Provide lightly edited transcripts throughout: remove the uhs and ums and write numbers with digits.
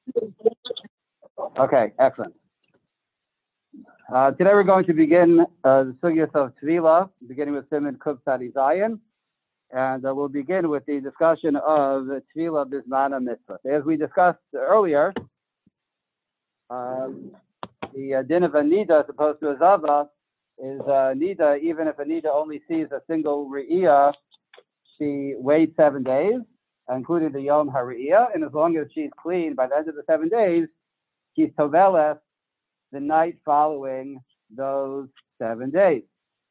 Okay, excellent. Today we're going to begin the sugyas of Tvila, beginning with Siman Kuf Tzadi Zayin, and we'll begin with the discussion of Tvila Bismana Mitzvah. As we discussed earlier, the din of a nida as opposed to a zava is nida, even if a nida only sees a single re'iyah, she waits 7 days, including the Yom HaRe'iyah, and as long as she's clean by the end of the 7 days, she's toveles the night following those 7 days.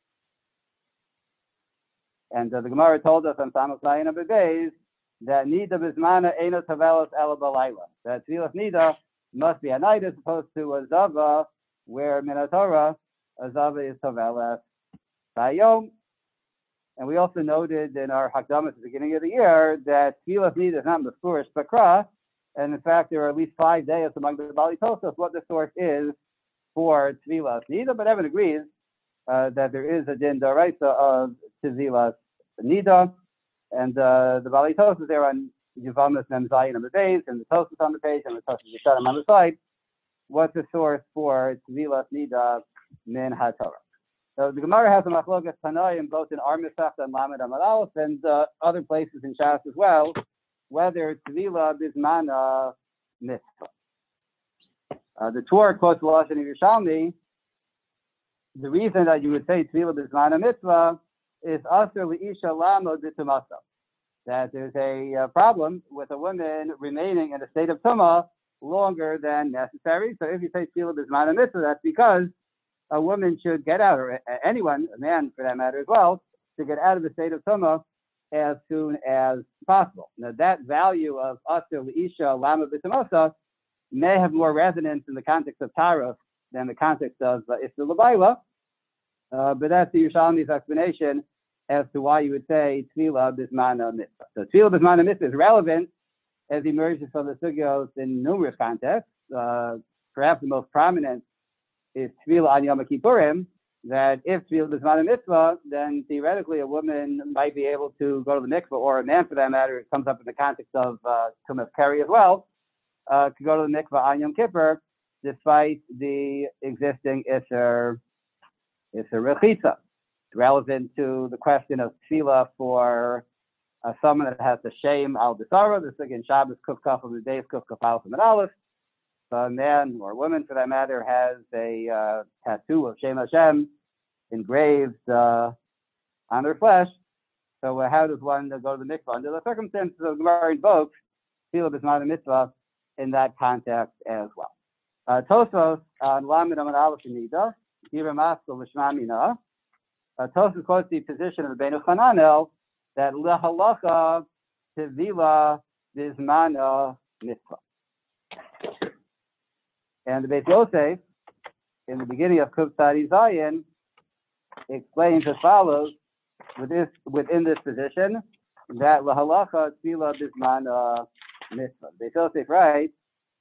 And the Gemara told us on Samos Zayin Amud Beis that nida bismana eino toveles ela balayla. That tzilas nida must be at night as opposed to a zava, where minatora a zava is toveles bayom. And we also noted in our Hakdama at the beginning of the year that tzilas nida is not mefurish bakra, and in fact there are at least 5 days among the Bali Tosos what the source is for tzilas nida, but everyone agrees that there is a din d'oraisa of tzilas nida, and the Bali Tosos there on Yuvamis Mem Zayin on the base, and the Tosos on the page, and the Tosos Yisharim on the side. What's the source for tzilas nida min haTorah? So the Gemara has a machlokas tanoim both in Ar Masechta and Lamed Amud Aleph and other places in Shas as well, whether tvila bismana mitzvah. The Torah quotes the Lashon of Yerushalmi. The reason that you would say tvila bismana mitzvah is aser liisha lamod b'tumasa, that there's a problem with a woman remaining in a state of tumah longer than necessary. So if you say tvila bismana mitzvah, that's because a woman should get out, or anyone, a man for that matter as well, to get out of the state of tumah as soon as possible. Now that value of aser liisha lamod b'tumasa may have more resonance in the context of Taruf than the context of Isra L'Bayla, but that's the Yerushalmi's explanation as to why you would say Tefillah Bismana Mitzvah. So Tefillah Bismana Mitzvah is relevant as emerges from the sugyos in numerous contexts. Perhaps the most prominent is Tefillah on Yom Kippurim, that if Tefillah Bismana Mitzvah, then theoretically a woman might be able to go to the mikveh, or a man for that matter. It comes up in the context of Tumas Keri as well, to go to the mikveh on Yom Kippur, despite the existing Isser Rechitza. It's relevant to the question of tefillah for someone that has the shame al Bisara. This again Shabbos Kuf Kaf of the days Kuf Kaf Alef and Aleph. So a man or a woman for that matter has a tattoo of Shem Hashem engraved on their flesh. So how does one go to the mikveh under the circumstances of Gemara invokes tefillah bismana mitzvah in that context as well? Tosos on Lamed Amud Aleph Nida, Yira Maskal Lishmamina. Tosos quotes the position of the Beinu Chananel that lehalacha tevila bismana mitzvah. And the Beit Yosef, in the beginning of Kuf Tzadi Zayin, explains as follows within this position that lehalacha tevila bismana mitzvah. Beit Yosef writes,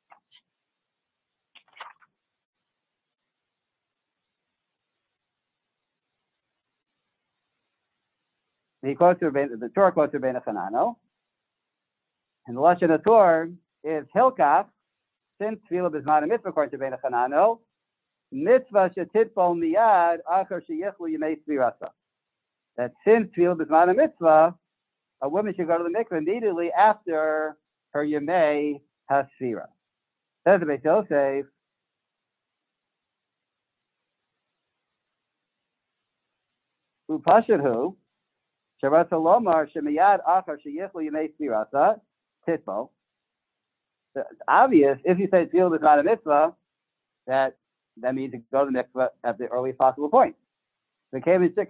he quotes the Torah quotes Rabbeinu Chananel, and the Lashon of Torah is Hilkach, since Tefillah Bismana Mitzvah according to Rabbeinu Chananel, Mitzvah shetitpol miyad achar sheyichlu yemei tzvirasa. That since Tefillah Bismana Mitzvah, a woman should go to the mikveh immediately after her Yemei Hasfira. Says the Beit Yosef, Upashadhu, Shabbat Lomar Shemiyad Achar Sheyichlu Yemei Tzvirasa Titbo. It's obvious if you say Tefillah is not a mitzvah, that means you go to the mikveh at the earliest possible point. So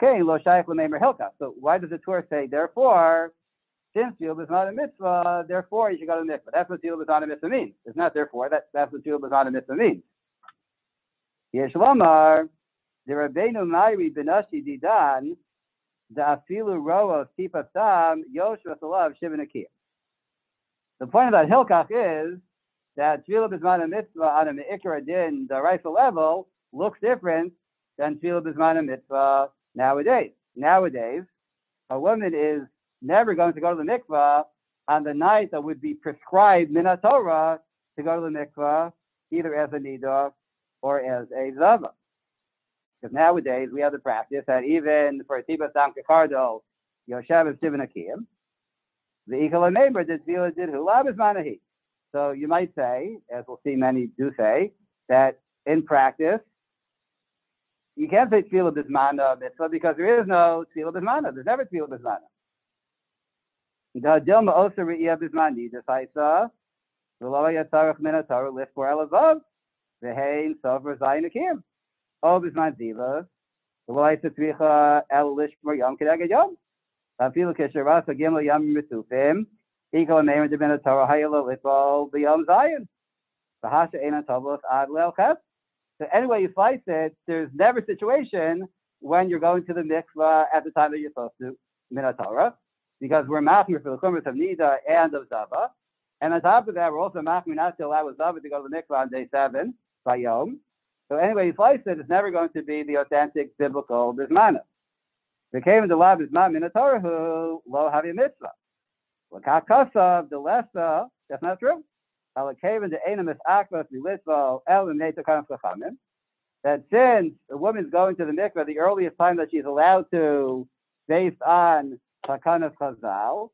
why does the Torah say, therefore, since Tefillah is not a mitzvah, therefore you should go to the mikveh? That's what Tefillah is not a mitzvah means. It's not therefore, that's what Tefillah is not a mitzvah means. Yesh Lomar, the Rabbeinu Mairi Benashi Didan, the Afilu Roa Tipa Sam Yoshua Salav Shivanakia. The point about Hilkach is that Tefillah Bismana Mitzvah on a Me'ikra Din, the rifle level, looks different than Tefillah Bismana Mitzvah nowadays. Nowadays, a woman is never going to go to the mikvah on the night that would be prescribed Minat Torah to go to the mikvah either as a nida or as a zava. Because nowadays we have the practice that even for a tiba sam kekardo, Yoshev is Shivin Akiyim, the Ikala neighbor did Tvila did Hulab is Manahi. So you might say, as we'll see many do say, that in practice, you can't say Tvila Bismana mitzvah because there is no Tvila Bismana. There's never Tvila Bismana. The Dilma Osa Re'iyah Bismani, the Saisa, the Loa Yatzarach Minatar, lift for Elavav, the Hain, Sofer, Zayin Akim. Oh, Bisman Ziva, the Loa Yatzricha, El Lishmar Yom Kedagad Yom. Afilu Kesharas, Gimel Yam Mitufim, Ego Name of the Torah, Hayala Lipo, the Yom Zion. The Hasha Einan Tovos, Ad Lel Ches. So anyway you slice it, there's never a situation when you're going to the mikvah at the time that you're supposed to, Minatorah, because we're machmir for the chumras of Nida and of Zava. And on top of that, we're also machmir not to allow Zava to go to the mikvah on day 7 by Yom. So anyway you slice it, it's never going to be the authentic biblical bismana. The came in the lab bisman Minatorah who lo have a mitzvah. L'kakasav, the lessa, that's not true. That since a woman's going to the mikvah the earliest time that she's allowed to, based on Takanas Chazal,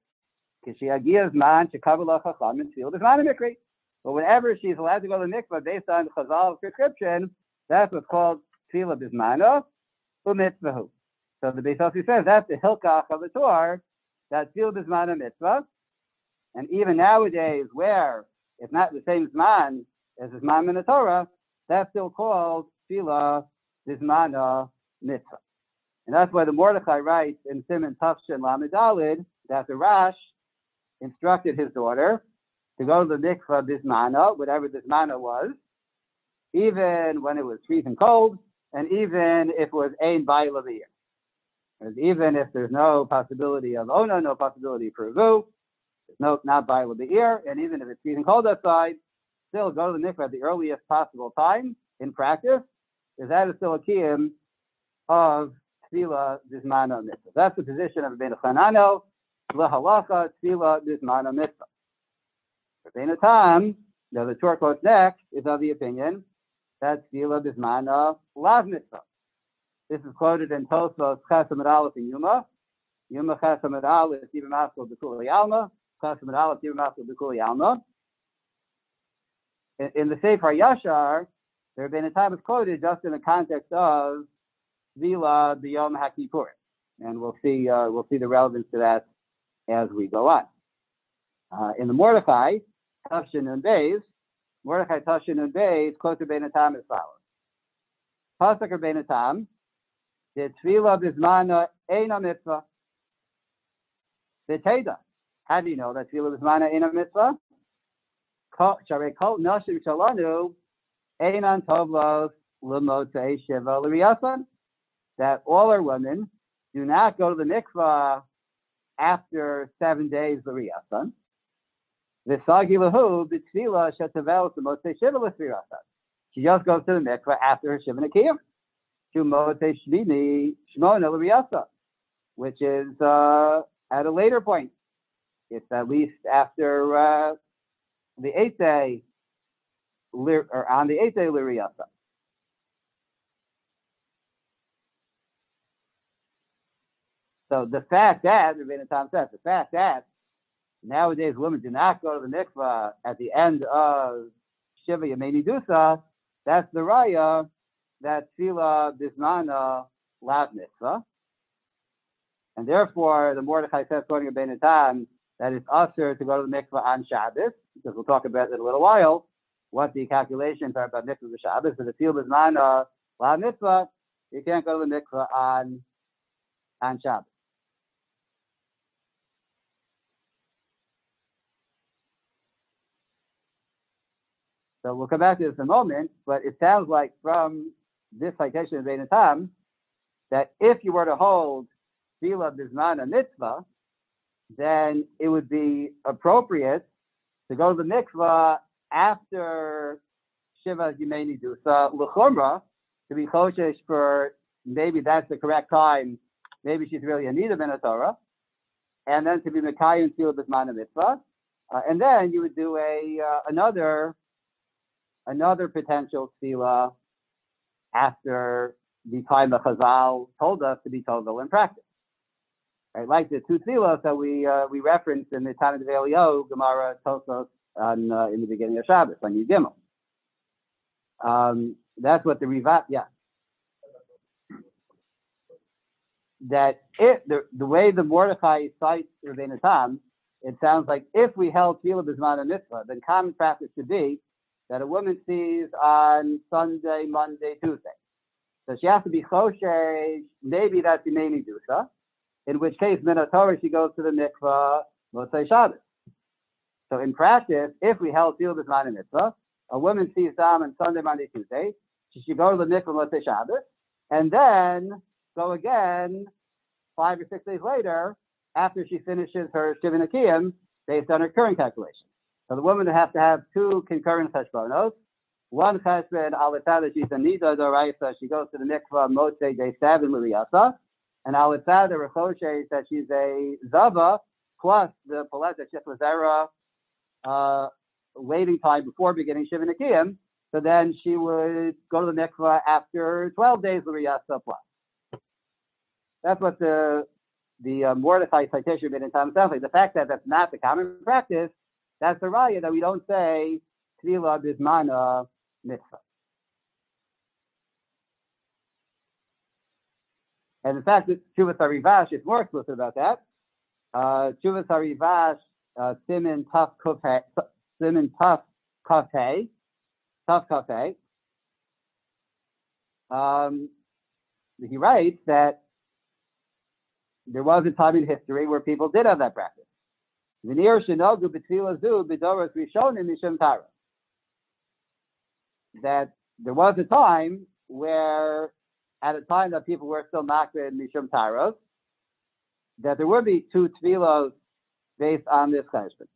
but whenever she's allowed to go to the mikvah based on Chazal's prescription, that's what's called Tefillah Bismana u'mitzvahu. So the Beis Yossi says that's the hilkach of the Torah, that's Tefillah Bismana mitzvah, and even nowadays where it's not the same Zman as the Zman in the Torah, that's still called Tefillah Bismana Mitzvah. And that's why the Mordechai writes in Siman Tafshin Lamed Daled that the Rash instructed his daughter to go to the mikvah Bismana, whatever Bismana was, even when it was freezing cold, and even if it was Ein Bayil of the year. Even if there's no possibility of Ona, no possibility for Vu, no, not by the ear, and even if it's freezing cold outside, still go to the mikvah at the earliest possible time in practice, because that is still a kiyum of tefillah bismana mitzvah. That's the position of Rabbeinu Chananel, lahalacha tefillah bismana mitzvah. Rabbeinu Tam, the Torah quotes next, is of the opinion that tefillah bismana lav mitzvah. This is quoted in Tosfos Chesed Aleph in Yuma. Yuma Chesed Aleph Yibam Askol B'Kuli Alma. In the Sefer Yashar, there have been a time it's quoted just in the context of Vila B'Yom HaKippurim, and we'll see the relevance to that as we go on. In the Mordechai Tafshin and Beis, Mordechai Tafshin and Beis quotes Rabbeinu Tam as follows: Pasuk Rabbeinu Tam, the Tefillah Bismana Eina Mitzvah, the Teda. How do you know that Tefillah Bismana ain't a mitzvah? Sharei kol nashim shalanu einan tovlos l'motzei shiva l'riyasan. That all our women do not go to the mikvah after 7 days l'riyasan. V'sagi lahu b'tefillah shetavel l'motzei shiva l'riyasan. She just goes to the mikvah after her shiva n'kiyum. To motzei shmini shmona l'riyasan, which is at a later point. It's at least after the 8th day, or on the 8th day l'riyasa. So the fact that, Rabbeinu Tam says, the fact that nowadays women do not go to the mikvah at the end of Shiva Yemei Nidusa, that's the raya that Tefillah Bismana lav mitzvah. And therefore, the Mordechai says, according to Rabbeinu Tam, that it's usher to go to the mikvah on Shabbos, because we'll talk about it in a little while, what the calculations are about mikvah Shabbos. So the Tefillah Bismana lav mitzvah, you can't go to the mikvah on Shabbos. So we'll come back to this in a moment, but it sounds like from this citation of Rabbeinu Tam that if you were to hold Tefillah Bismana mitzvah, then it would be appropriate to go to the mikvah after Shiva Yemei Nidusa l'chumra, to be choshesh for maybe that's the correct time, maybe she's really a nida ben Torah, and then to be mekayim Tefillah Bismana mitzvah, and then you would do another another potential tefillah after the time the Chazal told us to be total in practice. Right? Like the two tefillahs that we referenced in the Tanit Elio, Gemara Tosos in the beginning of Shabbos on Yud Gimel. That's what the Rivat, yeah. That the way the Mordechai cites Rabbeinu Tam, it sounds like if we held tefillah b'zman a mitzvah, then common practice should be that a woman sees on Sunday, Monday, Tuesday. So she has to be choshesh, maybe that's the main dusa, in which case, Minatorah, she goes to the mikvah, Motzei Shabbos. So in practice, if we held tefillah b'zman a mitzvah, a woman sees Dam on Sunday, Monday, Tuesday, she should go to the mikvah, Motzei Shabbos, and then go again 5 or 6 days later after she finishes her Shivin Akiyim based on her current calculation. So the woman would have to have two concurrent cheshbonos. One cheshbon alitzah, she's a nida doraisa, she goes to the mikvah Motzei Day 7 Luriyasa, and alitzah the rechoshe that she's a zava plus the paleta shiflazera waiting time before beginning Shivin Akiyim. So then she would go to the mikvah after 12 days Luriyasa plus. That's what the Mordechai citation been in time sounds like. The fact that that's not the common practice, that's the raya that we don't say tefillah b'zman mitzvah. And in fact, Tshuvas HaRivash is more explicit about that. Tshuvas HaRivash, Simin Taf Kafeh. He writes that there was a time in history where people did have that practice. That there was a time where, at a time that people were still makbid mishum taros, that there would be two tefillos based on this cheshbon.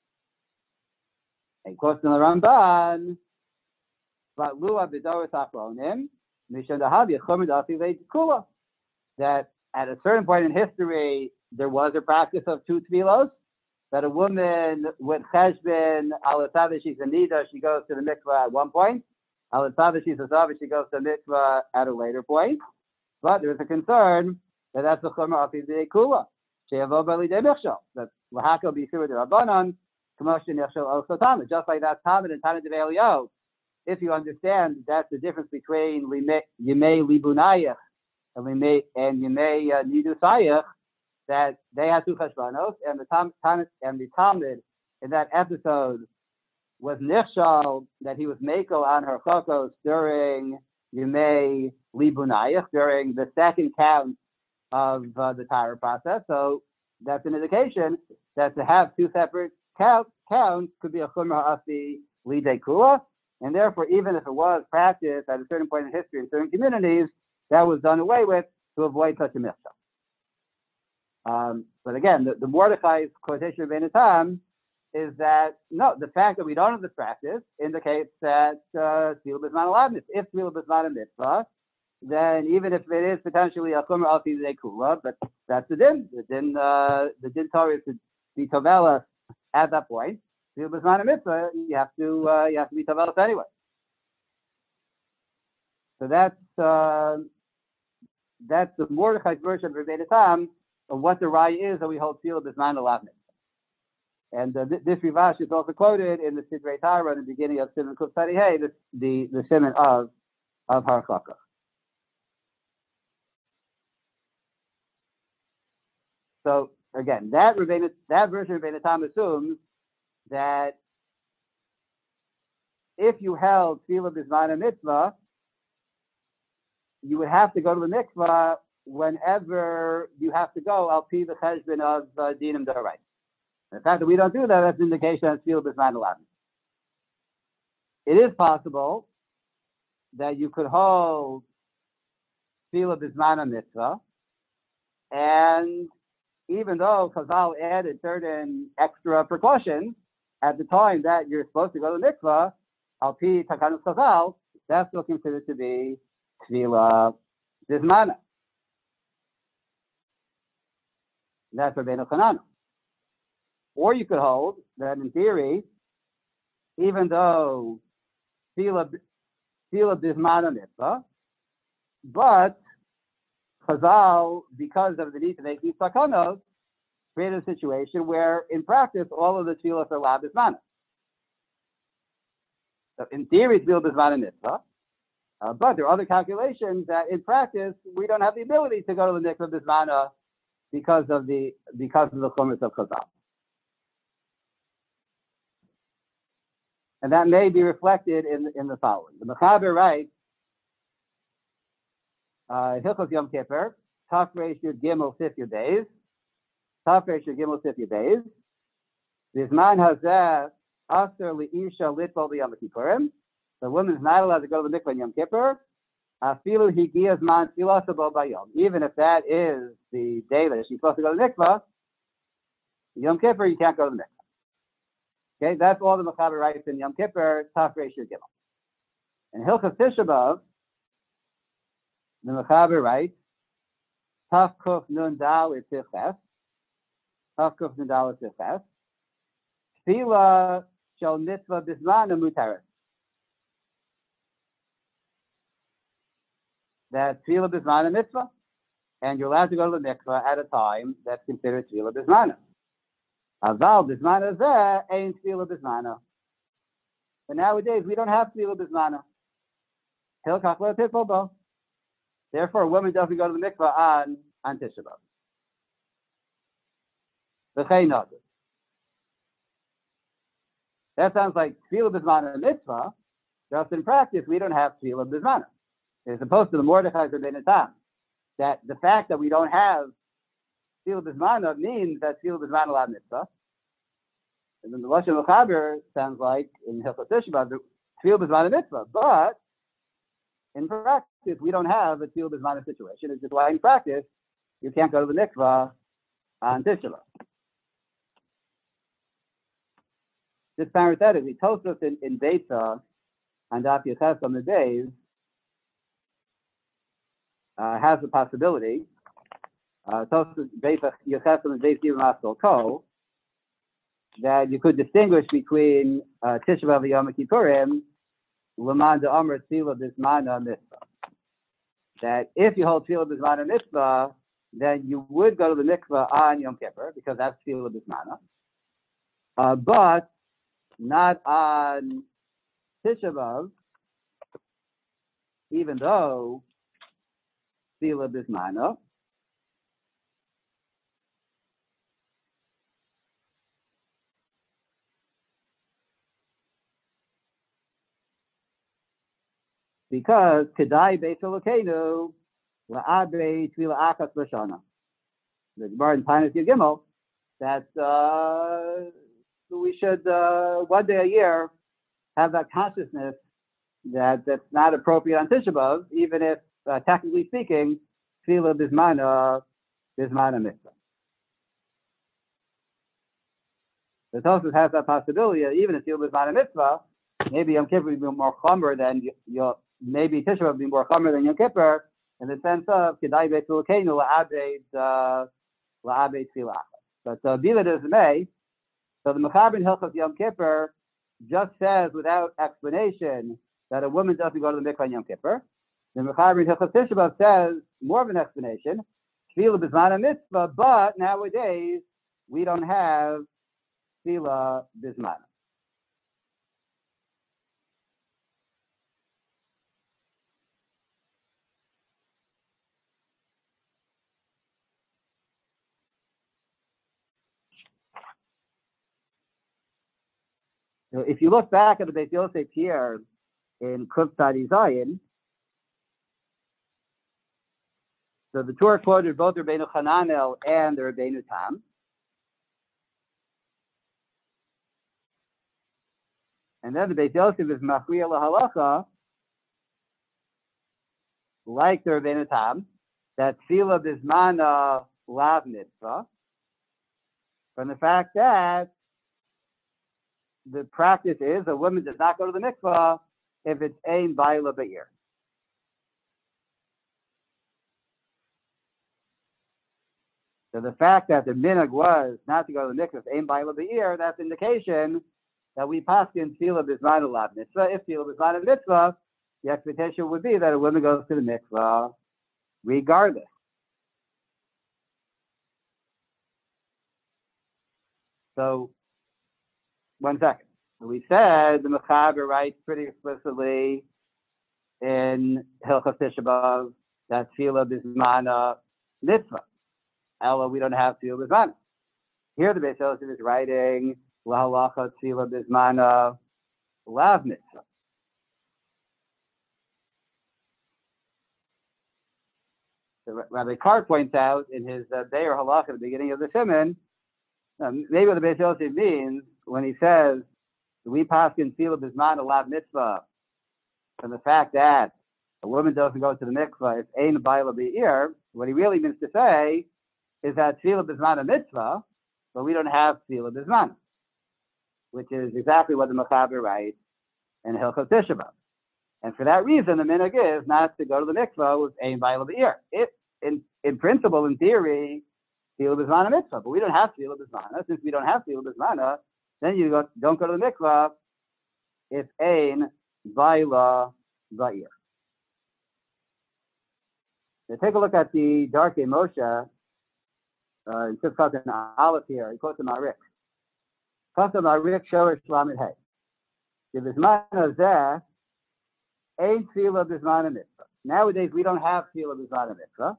And quotes in the Ramban, but lua b'doros achronim mishum dahav yechomid afi kula, that at a certain point in history, there was a practice of two tefillos, that a woman with cheshbon, alatzah she's a nida, she goes to the mikvah at one point, alatzah she's a zava, she goes to the mikvah at a later point. But there's a concern that that's the chomer of the kula, she'avo b'lidei michshol, that lahako b'yisur d'rabbanon, k'moshe nichshol also tamid, just like that tamid and tanid d've'elio. If you understand, that's the difference between yimei libunayich and Yimei Nidu Sayach, that they had two cheshbonos, and the Talmud in that episode was nichshal, that he was meko on her chokos during Yimei Libunayach, during the second count of the Torah process. So that's an indication that to have two separate counts could be a chumrah of the lidei kula, and therefore, even if it was practiced at a certain point in history in certain communities, that was done away with to avoid such a mitzvah. But again, the Mordechai's quotation of Rabbeinu Tam is that, no, the fact that we don't have this practice indicates that tefillah b'zman aladnis. If tefillah b'zman a mitzvah, then even if it is potentially a chumrah al tidei kula, but that's the din. The din Torah is to be tovelas at that point. Tefillah b'zman a mitzvah, you have to be tovelas anyway. So that's the Mordechai's version of Rabbeinu Tam of what the raya is that we hold tefillah b'zman aladnis. And this Rivash is also quoted in the Sidrei Torah in the beginning of Siman Kuf Hey, the Siman of Har Chakach. So again, that version of Rabbeinu Tam assumes that if you held tefillah b'zman a mitzvah, you would have to go to the mikvah whenever you have to go al pi the cheshbon of dinim d'oraisa. The fact that we don't do that, that's an indication that tefillah b'zman aladnis. It is possible that you could hold tefillah b'zman a mitzvah, and even though Chazal added certain extra precautions at the time that you're supposed to go to the mikvah, al pi takanus Chazal, that's still considered to be tefillah b'zman. That's Rabbeinu Chananah. Or you could hold that in theory, even though tefillah bisman mitzvah, but Chazal, because of the need to make these takanos, created a situation where, in practice, all of the tefillos are allowed bisman. So, in theory, tefillah bisman mitzvah, but there are other calculations that, in practice, we don't have the ability to go to the mikvah bismana because of the chumras of Chazal. And that may be reflected in the following. The Mechaber writes, Hilchos Yom Kippur, Taf Reish Yud Gimel Sifya days, Taf Reish Yud Gimel Sifya days, Bizman Hazeh Aser Li'isha Litbol B'Yom Kippurim, the woman is not allowed to go to the mikvah on Yom Kippur, Afilu Higiyaz Man Tfilas Bo Bayom, even if that is the day that she's supposed to go to the mikvah, Yom Kippur you can't go to the mikvah. Okay, that's all the Mechaber writes in Yom Kippur, Taf Reish Yud Gimel. In Hilchos Tisha B'Av, the Mechaber writes, Taf Kuf Nun Dal Tzifches, Taf Kuf Nun Dal Tzifches, Tefillah Shel Mitzvah Bismana Mutaris. That Tefillah Bismana Mitzvah, and you're allowed to go to the mikvah at a time that's considered Tefillah Bismana. Aval Bismana Zeh ain't Tefillah Bismana. But nowadays we don't have Tefillah Bismana. Hilchach Lo Tifol Bo. Therefore, a woman doesn't go to the mikvah on Tisha B'Av. V'chei Nagid. That sounds like Tefillah Bismana mitzvah. Just in practice, we don't have Tefillah Bismana. As opposed to the Mordechai Rabbeinu Tam, that the fact that we don't have Tefillah Bismana means that Tefillah Bismana allowed mitzvah. And then the Lashon Mechaber sounds like in Hilchos Tisha B'Av, Tefillah Bismana mitzvah. But in practice, we don't have a Tefillah Bismana situation. It's just why in practice, you can't go to the mikvah on Tisha B'Av. Just parenthetically, Tosfos in Beitza on Daf Yches on the days has the possibility. Tosfos Beitza Yches on the days Yom Maskol Ko, that you could distinguish between Tisha B'Av and Yom Kippurim, L'man de'amar Tefillah Bismana Mitzvah. That if you hold Tefillah Bismana Mitzvah, then you would go to the mikvah on Yom Kippur, because that's Tefillah Bismana. But not on Tisha B'Av, even though Tefillah Bismana. Because Kedai Beis Elokeinu La'abei Tefillah Achas L'Shana. The Gemara in Taanis Yud Gimel that we should one day a year have that consciousness that that's not appropriate on Tisha B'Av, even if technically speaking, Tefillah Bismana mitzvah. The Tosfos has that possibility. Even if Tefillah Bismana mitzvah, maybe Yom Kippur would be more chomer than maybe Tisha B'Av would be more chomer than Yom Kippur, in the sense of Kedai Beis Elokeinu La'abei Tefillah. But be that as it may, so the Mechaber in Hilchos Yom Kippur just says without explanation that a woman doesn't go to the mikvah on Yom Kippur. The Mechaber in Hilchos Tisha B'Av says more of an explanation, Tefillah Bismana mitzvah, but nowadays we don't have Tefillah Bismana. So if you look back at the Beis Yosef here in Kuf Tzadi Zayin, so the Torah quoted both Rabbeinu Hananel and the Rabbeinu Tam. And then the Beis Yosef is Machriya L'Halacha, like the Rabbeinu Tam, that Tefillah Bismana Lav Mitzvah, from the fact that the practice is a woman does not go to the mikvah if it's ein baila be'ir. So the fact that the minhag was not to go to the mikvah if ein baila be'ir, that's indication that we pass in tefillah bisman alav mitzvah. If tefillah bisman mitzvah, the expectation would be that a woman goes to the mikvah regardless. So, 1 second. We said the Mechaber writes pretty explicitly in Hilchos Tisha B'Av that tefillah bisman mitzvah. Ella, we don't have tefillah bisman. Here the Beis Yosef is writing lahalacha tefillah bisman lav mitzvah. So Rabbi Carr points out in his Be'er Halacha at the beginning of the Siman, maybe what the Beis Yosef means when he says we pass in tefillah bisman lav mitzvah from the fact that a woman doesn't go to the mikvah, it's ein baila be'ir. What he really means to say is that tefillah bisman a mitzvah, but we don't have tefillah bisman, which is exactly what the Mechaber writes in Hilchos Tisha B'Av. And for that reason, the minhag is not to go to the mikvah with ein baila be'ir. In principle, in theory, tefillah bisman a mitzvah, but we don't have tefillah bisman. Since we don't have tefillah bisman, then you don't go to the mikvah if ein baila be'ir. Now take a look at the Darkei Moshe. In Sifkat and Aleph here, he quotes the Marik. Quotes the Marik Shoresh Lamed Hey. The bisman hazeh ain't tefillah bisman a mitzvah. Nowadays we don't have tefillah bisman a mitzvah,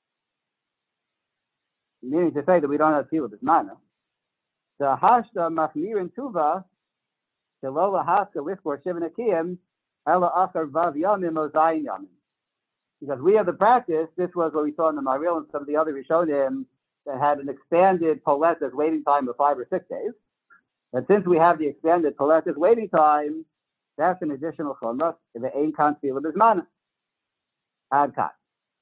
meaning to say that we don't have tefillah bisman. The hashda machmirin tuva shelo lahaska lifkor shivan akiyim ela achar vav yamim o zayin yamim. Because we have the practice, this was what we saw in the Maril and some of the other Rishonim that had an expanded poletas waiting time of 5 or 6 days. And since we have the expanded poletas waiting time, that's an additional chumrah in the ein kan tefillah bisman ad kan.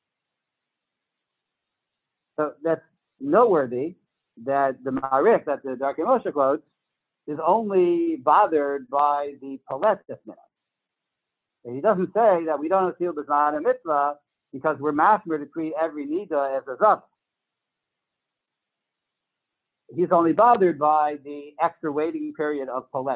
So that's noteworthy that the Marik that the Darkei Moshe quotes is only bothered by the poletas minhag. And he doesn't say that we don't have tefillah bisman a mitzvah because we're masmer to treat every nida as a zav. He's only bothered by the extra waiting period of poletas.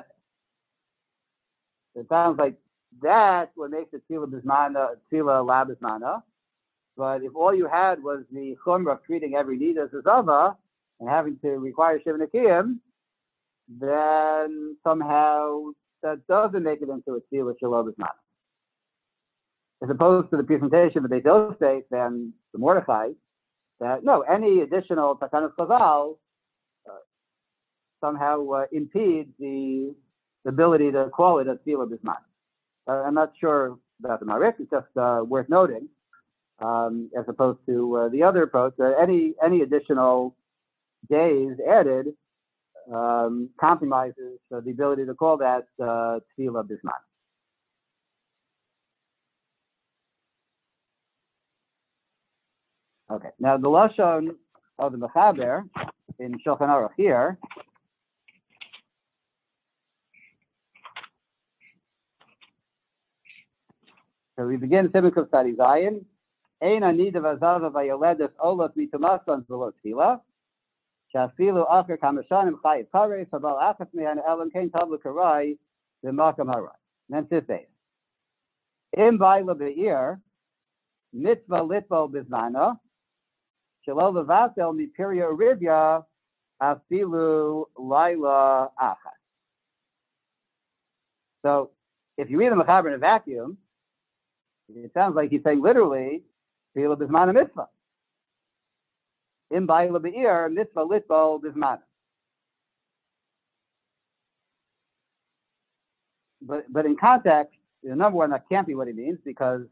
It sounds like that's what makes it tefillah bismana, tefillah la bismana. But if all you had was the chumrah of treating every nida as a zava and having to require shivan akiyim, then somehow that doesn't make it into a tefillah shelo bismana. As opposed to the presentation that they don't state, then the Mordechai, that no, any additional takanas chazal somehow impedes the ability to call it a tefillah bisman. I'm not sure about the Marik. It's just worth noting, as opposed to the other approach. Any additional days added compromises the ability to call that tefillah bisman. Okay. Now the lashon of the Mechaber in Shulchan Aruch here. So we begin Simon Study Zion. Ein anida v'azava v'yoledes olot mitumasan v'lo tefillah. Shafilu acher kamashanim chayiv karei sabal achas mehan elam kein tablu karai v'makam harai. Then fifth base. Im v'ayla be'ir mitzvah litvo bizmana shelo levatel mipiria urivya afilu laila achas. So if you read the Mechaber in a vacuum, it sounds like he's saying literally, tefillah bismana mitzvah. Im ba'ila be'ir mitzvah litbo bismana. But in context, number one, that can't be what he means because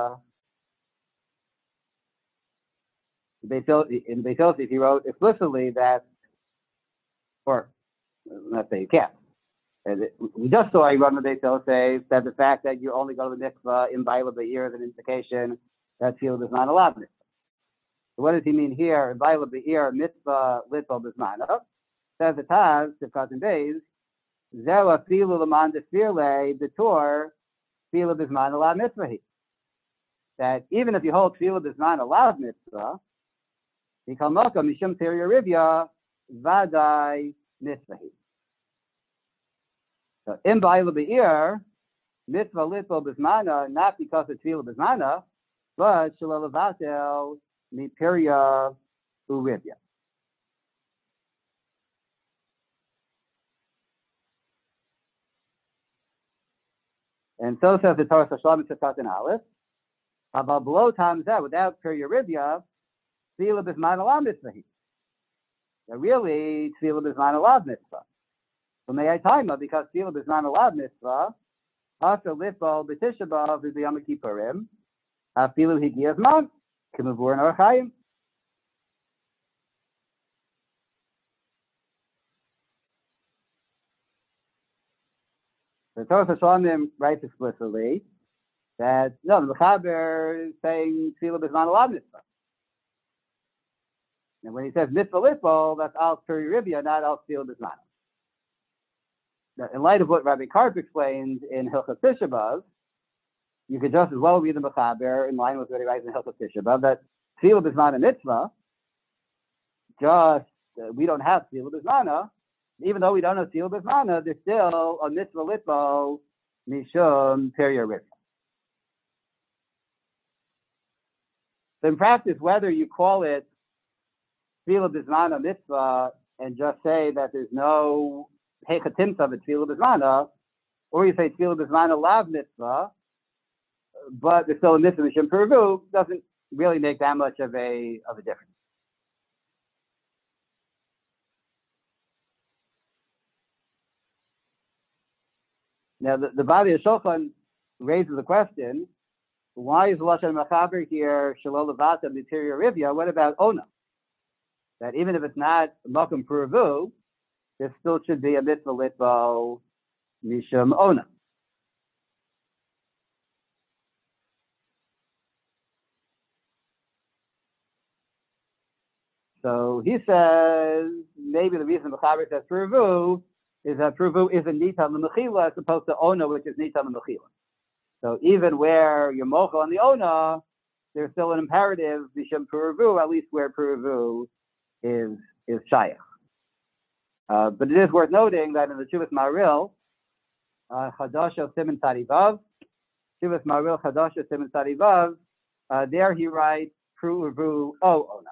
in Beis Yosef he wrote explicitly that, or let's say you can't. We just saw he run the Beis Yosef that the fact that you only go to the mikvah in Baila Be'ir is an indication that tefillah is not allowed mitzvah. So what does he mean here? In Baila Be'ir mitzvah litbo bismana. Says the Taz, Sifkat and Beis, Zera filu l'man defirle b'tor tefillah bismana la mitzvahi. That even if you hold tefillah bismana allowed mitzvah, Mikal Moka Mishum Teriya Rivya Vadai Mitzvahi. So in Ba'ila Be'ir, mitzvah litbo bismana, not because it's tefillah bismana, but shalalavatel mipiria uribya. And so says the Torah Shalom Tzedkat and Aleph. About below times that without piria uribya, tefillah bismana la mitzvah. Now really, tefillah bismana la mitzvah. So may I time because tefillah bismana la mitzvah. After litbo b'tisha b'av v'b'yom kippurim. Afilu higiyas man, k'mavur n'orchayim. The Torah Shalom writes explicitly that no, the Mechaber is saying tefillah b'zman alav mitzvah. And when he says mitzvah litbo, that's al peri ribya, not al tefillah b'zman. Now, in light of what Rabbi Karp explains in Hilchos Tisha B'av, you could just as well read the Mechaber in line with what he writes in Hilchos Tisha B'av that tefillah b'zman a mitzvah. Just we don't have tefillah b'zmana. Even though we don't have tefillah b'zmana, there's still a mitzvah litbo mishum peri ribya. So in practice, whether you call it tefillah b'zmana mitzvah and just say that there's no hechatimsa of tefillah b'zmana, or you say tefillah b'zmana lav mitzvah, but there's still a mitzvah mishum peruvu, doesn't really make that much of a difference. Now the Bavia Shulchan raises the question: why is Lashon Mechaber here shalol levata b'piri rivya? What about ona? That even if it's not makom peruvu, there still should be a mitzvah litbo mishum ona. So he says maybe the reason Mechaber says peruvu is that peruvu is a nita l'mechila as opposed to ona, which is nita l'mechila. So even where you're mochel on the ona, there's still an imperative mishum peruvu, at least where peruvu is shayach. But it is worth noting that in the Shuvas Maril, Chadasha Siman Tarivav, Shuvas Maril Chadasha Siman Tarivav, there he writes peruvu o ona.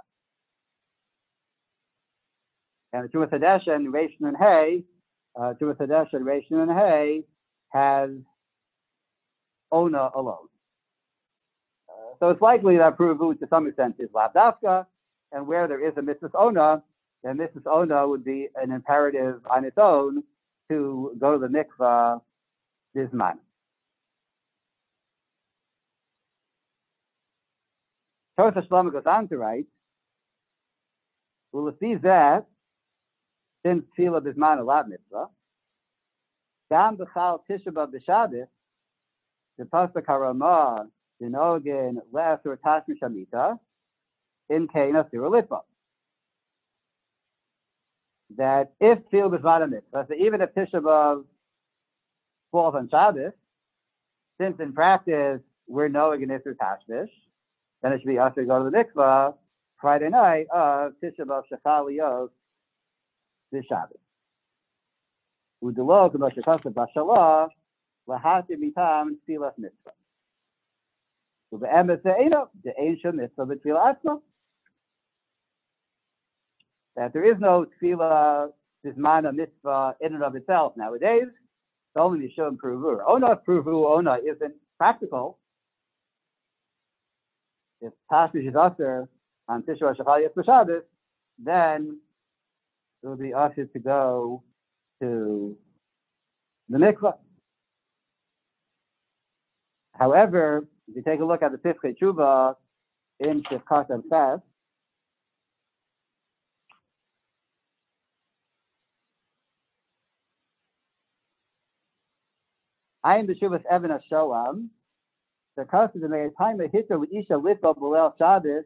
And the Shuvas Hadeshen Reish Nun Hey, Shuvas Hadeshen Reish Nun Hey has ona alone. So it's likely that peruvu to some extent is lav dafka, and where there is a mitzvah ona, then mitzvah ona would be an imperative on its own to go to the mikvah bisman. Torah Shlomo goes on to write, well, if these that, since tefillah bisman a lav mitzvah, gam b'chal tisha b'av b'shabbat, the pasuk harama dinogin le'asur tashmi shamita in keina sirulitba. That if tefillah b'zman a mitzvah, so even if Tisha B'av falls on Shabbos, since in practice we're knowing an Isser Tashmish, then it should be us to go to the mikvah Friday night of Tisha B'av Shechaliyos this Shabbos. Udelo k'mo shekasa b'shalah lahati mitam tefillas mitzvah. U'be'emes de'eno de'en shel mitzvah b'tefillah atzma. That there is no tefillah bismana mitzvah in and of itself nowadays. It's only mishum peruvu. Ona peruvu ona isn't practical. If Tashmish is usher on Tisha Shechaliyos b'Shabbos, then it will be usher to go to the mikvah. However, if you take a look at the Tifchei Tshuva in Shifkat Amsas, I am the Shuvas Evan Hashoam. The custom of the time of Hitler with Isha Litba Bolel Shabbos,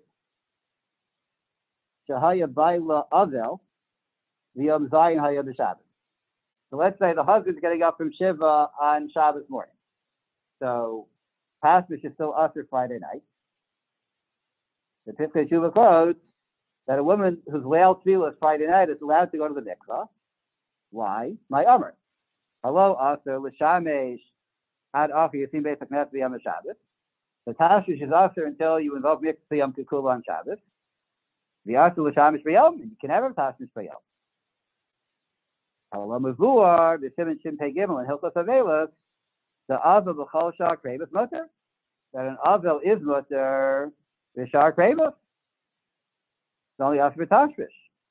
Shahaya Baila Avel, the Yom Zayin Hayah Shabbos. So let's say the husband's getting up from Shiva on Shabbos morning. So Passover is still usher Friday night. The Tifchei Tshuva quotes that a woman whose Leil Tefillah is Friday night is allowed to go to the mikvah. Why? My Amr. Hello, also l'shamesh ad afi yasim basic net b'yom Shabbos. The tashmish is also until you invoke mikvah yom kikula on Shabbos. The also l'shamesh b'yom, you can never tashmish b'yom. Hello, mavuar the siman shin pei gimel and hilchos avelos. The avel b'chol shar kreivus mutter. That an avel is mutter b'shar kreivus. It's only after tashmish.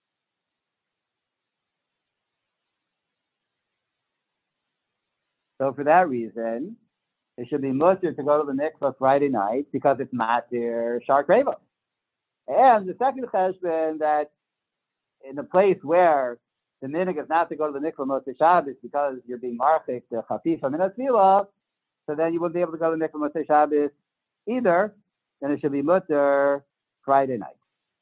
So for that reason, it should be mutter to go to the mikvah Friday night because it's matir shar kreva. And the second cheshbon that in a place where the minig is not to go to the mikvah Motzei Shabbos because you're being marchik the chafifa min atfilah, so then you wouldn't be able to go to the mikvah Motzei Shabbos either. Then it should be mutter Friday night.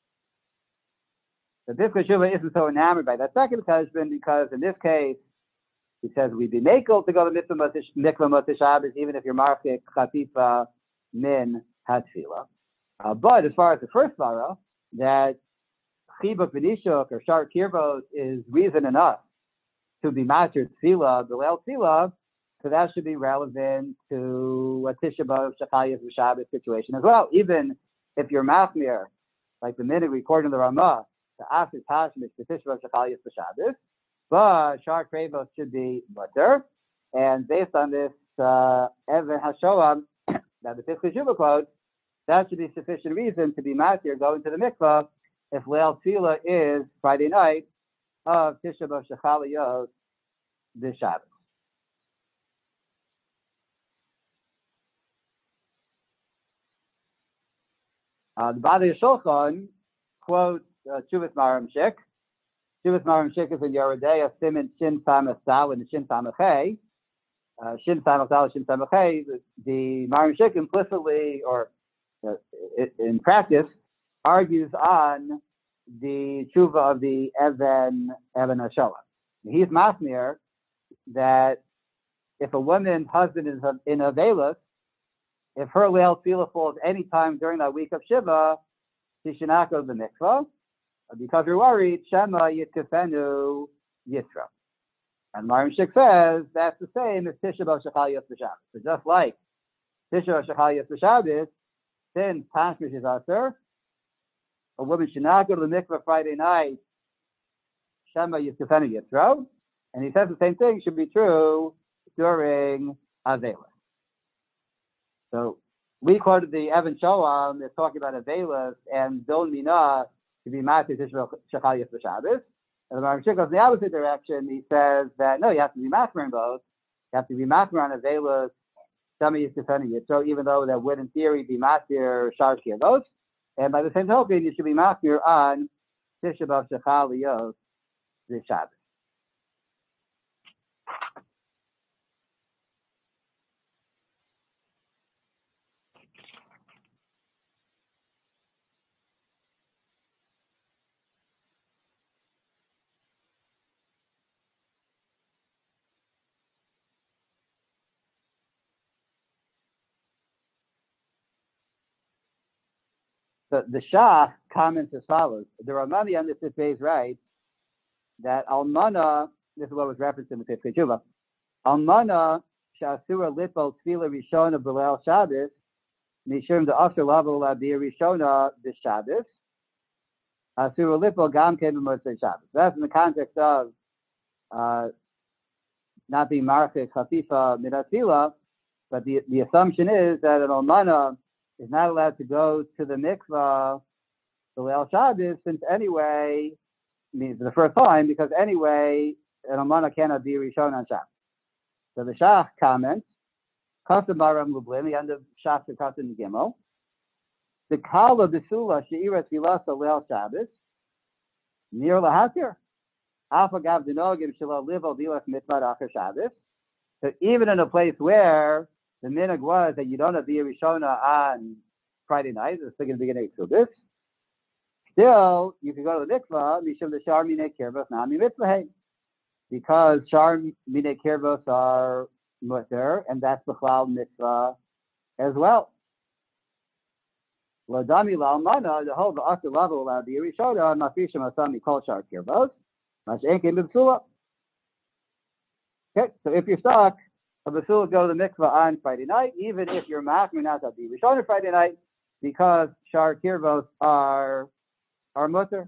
The Bifka Shuvah isn't so enamored by that second cheshbon because in this case, he says we'd be makel to go to mikvah Motzei Shabbos even if you're marchik chafifa min hatfilah. But as far as the first vara, that chibuk v'nishuk or shar kirvos is reason enough to be matir tefillah, the leil tefillah, so that should be relevant to a Tisha B'Av Shachayis V'Shabbos situation as well. Even if you're machmir, like the minute recording the Ramah, the after tashmish, the Tisha B'Av Shachayis V'Shabbos, but shar krevos should be mutter. And based on this Even Hashoam, that the Pischei Shuvah quotes, that should be sufficient reason to be matir going to the mikvah if leil tefillah is Friday night of Tisha B'Av Shachayis V'Shabbos. The Badei Shulchan quotes Shuvas Maramshik. Shuvas Maramshik is in Yerodei of Siman Shin Samach Sal and Shin Samach Hey. Shin Samach Sal, Shin Samach Hey. The Maramshik implicitly, or in practice, argues on the tshuva of the Even Hashoah. He's masmir that if a woman's husband is in Avelis, if her leil tefillah falls any time during that week of Shiva, she should not go to the mikvah because we're worried Shema Yitkafenu Yisra. And Maramshik says that's the same as Tisha B'Av Shachayis V'Shabbos. So just like Tisha B'Av Shachayis V'Shabbos, since Tashmish is Aser, a woman should not go to the mikvah Friday night Shema Yitkafenu Yisra. And he says the same thing should be true during Avelis. So we quoted the Even Shoam that's talking about Avelis and Don Mina to be matir Tisha B'Av Shachayis V'Shabbos. And the Maramshik goes in the opposite direction. He says that no, you have to be matir in both. You have to be matir on Avelis, Shema Yitkafenu Yisro, even though that would in theory be matir Shar Kirvos. And by the same token, you should be matir on Tisha B'Av Shachayis V'Shabbos. The Shah comments as follows. The Ramani on this is right that Almana, this is what was referenced in the Pischei Shuvah, Almana Shasura Lipo Tefillah Rishona B'Leil Shabbos Mishum the Asur Lavo Labir Rishona B'Shabbos Asura Lipo Gam Ken B'Motzei Shabbos. That's in the context of not being marchik chafifa min atfilah, but the assumption is that an almana is not allowed to go to the mikvah, the Leil Shabbos, since anyway, means for the first time, because anyway, an almana cannot be rishon on Shabbos. So the Shach comments, Kasam Baram Lublin, the end of Shach to Kasam Gimel, the Kala Besula She'ira Tfilasa Leil Shabbos, Nir Lahatir, Alpha Gav Dinogim Shalal Liv Al Dilach Mitzvah Acher Shabbos. So even in a place where the minhag was that you don't have the Rishona on Friday night, the second beginning of this. Still, you can go to the mikvah, Mishum the Shar Minei Kirvos Nami Mitzvah, because Shar Minei Kirvos are mutter, and that's the Chalal Mitzvah as well. Ladami La'almana, the whole Asur level allowed the Rishona, Mafishim Asami Kol Shar Kirvos, Mashenkim B'Psula. Okay, so if you're stuck, a basul go to the mikvah on Friday night, even if you're machmir not to be rishon on Friday night, because shar kirvos are mutter.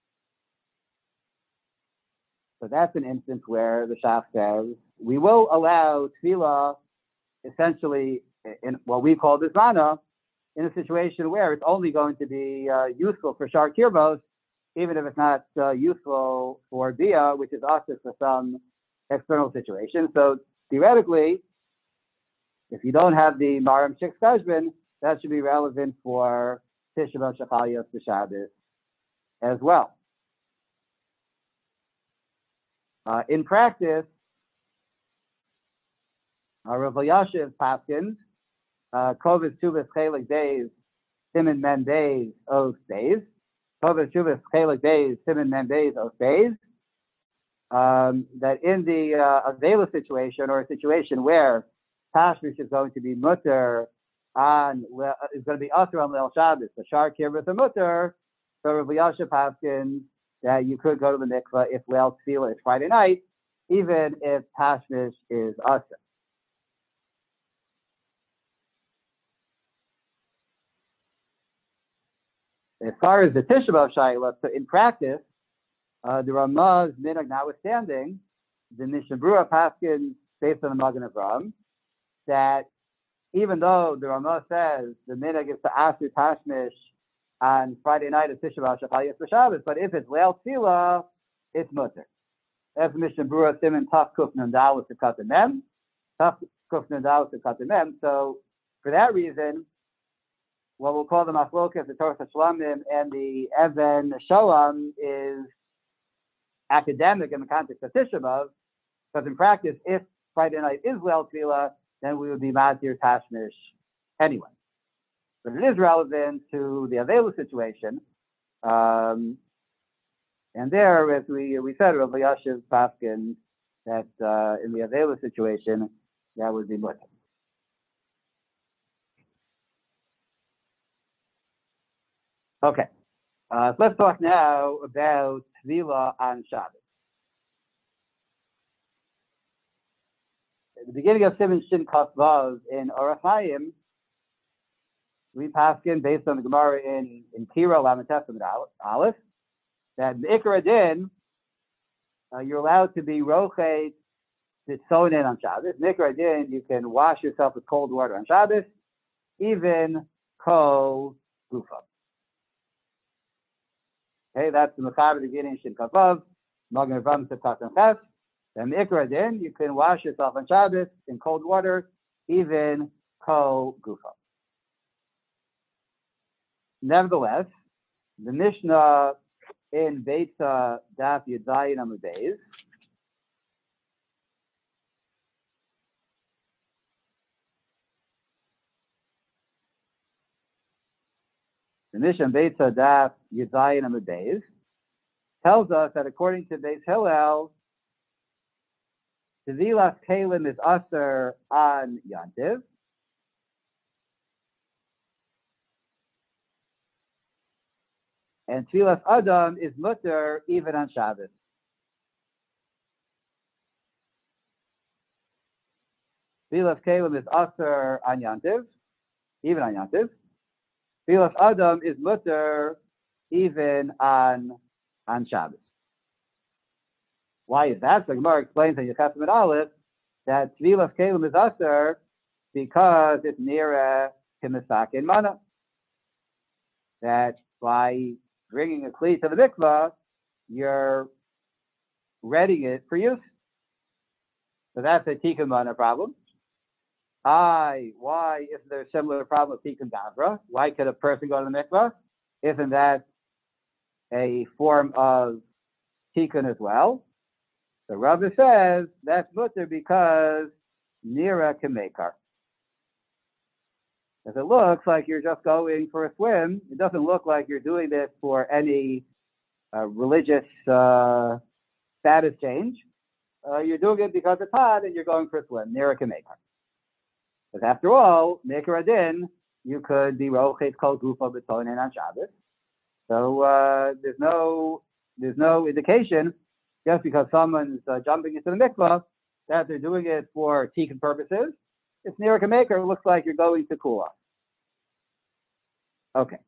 So that's an instance where the Shach says we will allow tefillah essentially in what we call bismana in a situation where it's only going to be useful for shar kirvos, even if it's not useful for bia, which is also for some external situation. So theoretically, if you don't have the maram shik skashbin, that should be relevant for Tisha B'Av Shachal Yos Shabbos as well. In practice, Rav Elyashiv Paskins, Kovis Tuvas Chelik days, Siman Men days, Oath days. Kovis Tuvas Chelik days, Siman Men days, Oath days. That in the Avela situation, or a situation where Tashmish is going to be mutter on, is going to be usher on Leil Shabbos, the Shar Kirvus or mutter, so Rav Elyashiv Paskins that you could go to the mikvah if Leil Tefillah is Friday night, even if Tashmish is usher. As far as the Tisha B'Av Shaila, so in practice, the Ramah's minhag notwithstanding, the Mishnah Berurah Paskins based on the Magen Avraham, that even though the Ramah says the minhag is to ask your Tashmish on Friday night at Tisha B'Av Shachal Yos Shabbos, but if it's Leil Tefillah, it's mutter. That's Mishnah Berurah Siman Taf Kuf Nun Daled to Katan Mem, Taf Kuf Nun Daled to Katan Mem. So for that reason, what we'll call the Machlokas, the Torah Shlamim, and the Even Shalom is academic in the context of Tisha B'Av, because in practice, if Friday night is Leil Tefillah, then we would be Matir Tashmish anyway. But it is relevant to the Avela situation. And there, as we said, Rav Elyashiv Paskins, that in the Avela situation, that would be mutter. Okay, so let's talk now about Tvila on Shabbos. At the beginning of Siman Shin Kaf Vav in Orach Chaim, we paskin based on the Gemara in Tira Lamites and Aleph that the Ikar Din you're allowed to be rochet tzonin on Shabbos. In Ikar Din you can wash yourself with cold water on Shabbos, even ko gufa. Okay, that's the Mechaber beginning Shin Kaf Vav, Magen Avraham Sefkat and Ches. And the Ikar Din you can wash yourself on Shabbos in cold water, even ko gufa. Nevertheless, the Mishnah in Beitza Daf Yud Zayin Amud Beis tells us that according to Beis Hillel, Tevilas Kalim is usher on Yantiv, and Tevilas Adam is mutter even on Shabbos. Tevilas Kalim is usher on Yantiv, even on Yantiv. Tevilas Adam is mutter even on Shabbos. Why is that? So Gemara explains in Yechesed Amud Aleph that Tevilas Kalim is usher because it's near Kimisak Mana. That by bringing a kli to the mikvah, you're readying it for use. So that's a tikkun mana problem. Why isn't there a similar problem with tikkun gavra? Why could a person go to the mikvah? Isn't that a form of tikkun as well? The Rava says that's mutter because nira kamekar. If it looks like you're just going for a swim, it doesn't look like you're doing this for any religious status change. You're doing it because it's hot and you're going for a swim. Nira kamekar. Because after all, Meikar Adin, you could be rochet kol gufa b'tonin on Shabbos. So there's no indication just because someone's jumping into the mikvah that they're doing it for tikkun purposes. It's Nira Maker, it looks like you're going to cool off. Okay.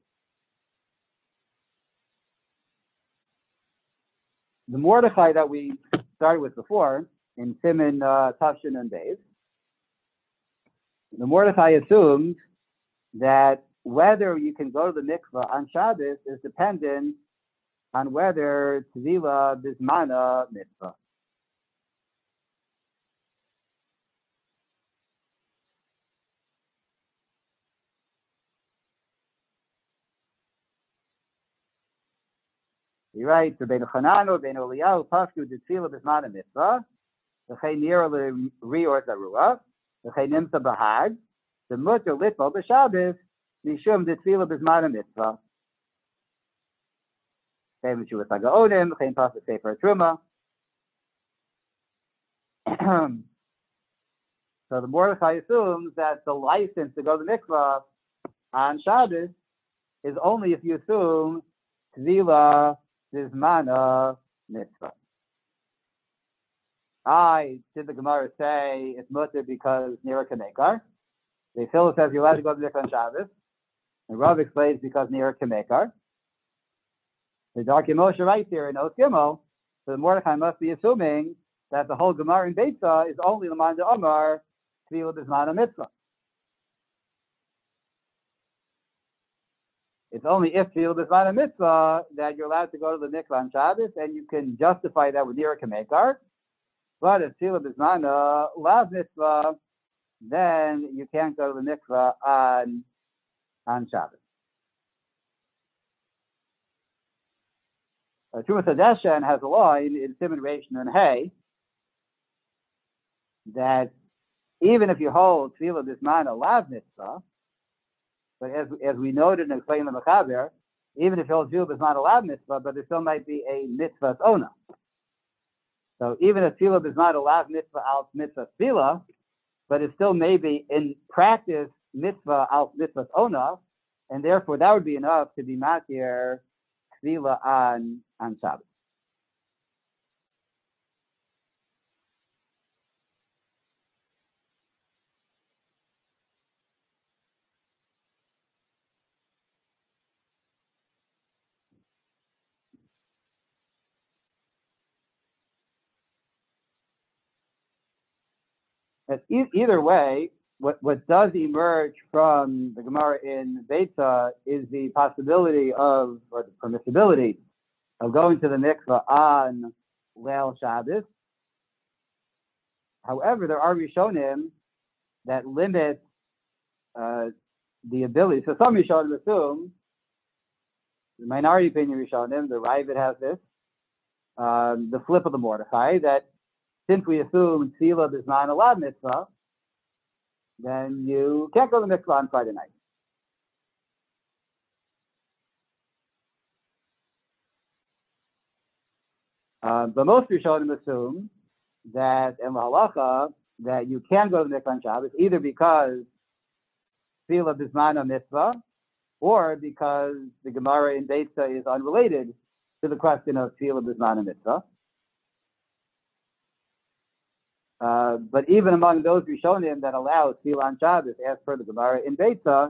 The Mordechai that we started with before in Siman Tafshin and Beis, the Mordechai assumed that whether you can go to the mikvah on Shabbos is dependent on whether Tvila Bismana mitzvah. He writes, Rabbeinu Chananu, Rabbeinu Eliyahu, Pasku Tvila Bismana mitzvah, V'chei nira l'rior zarua, V'chei nimsa b'hag, the mutter litvo b'Shabbos, Mishum Tvila Bismana mitzvah. Same with Shuvas HaGaonim, V'chei Pasuk Sefer Truma. So the Mordechai assumes that the license to go to the mikvah on Shabbos is only if you assume Tvila Bismana mitzvah. Did the Gemara say it's mutter because Nira Kamekar? The Philip says you're allowed to go to the mikvah on Shabbos. And Rav explains because Nira Kamekar. The Darkei Moshe writes here in Os Gimel, so the Mordechai must be assuming that the whole Gemara in Beitza is only the L'man Amar Tvila Bismana mitzvah. It's only if Tvila Bismana mitzvah that you're allowed to go to the mikvah on Shabbos, and you can justify that with Nira Kamekar. But if Tvila Bismana lav mitzvah, then you can't go to the mikvah on Shabbos. Trumas Hadeshen has a line in Siman Reish Nun Hey that even if you hold Tvila Bismana lav mitzvah, but as we noted and explained in the Mechaber, even if you hold Tvila Bismana lav mitzvah, but there still might be a mitzvah ona. So even if Tvila Bismana lav mitzvah al mitzvah Tvila, but it still may be in practice mitzvah al mitzvah ona, and therefore that would be enough to be matir Tvila on Shabbos. Either way, what does emerge from the Gemara in Beitza is the possibility of, or the permissibility of going to the mikvah on Leil Shabbos. However, there are Rishonim that limit the ability. So some Rishonim assume, the minority opinion Rishonim, the Ravid has this, the flip of the Mordechai, that since we assume Tvila is not a lav mitzvah, then you can't go to the mikvah on Friday night. But most Rishonim assume that in halacha that you can go to the mikvah on Shabbos either because Tvila Bismana mitzvah or because the Gemara in Beitza is unrelated to the question of Tvila Bismana mitzvah. But even among those Rishonim that allow Tvila on Shabbos, as per the Gemara in Beitza,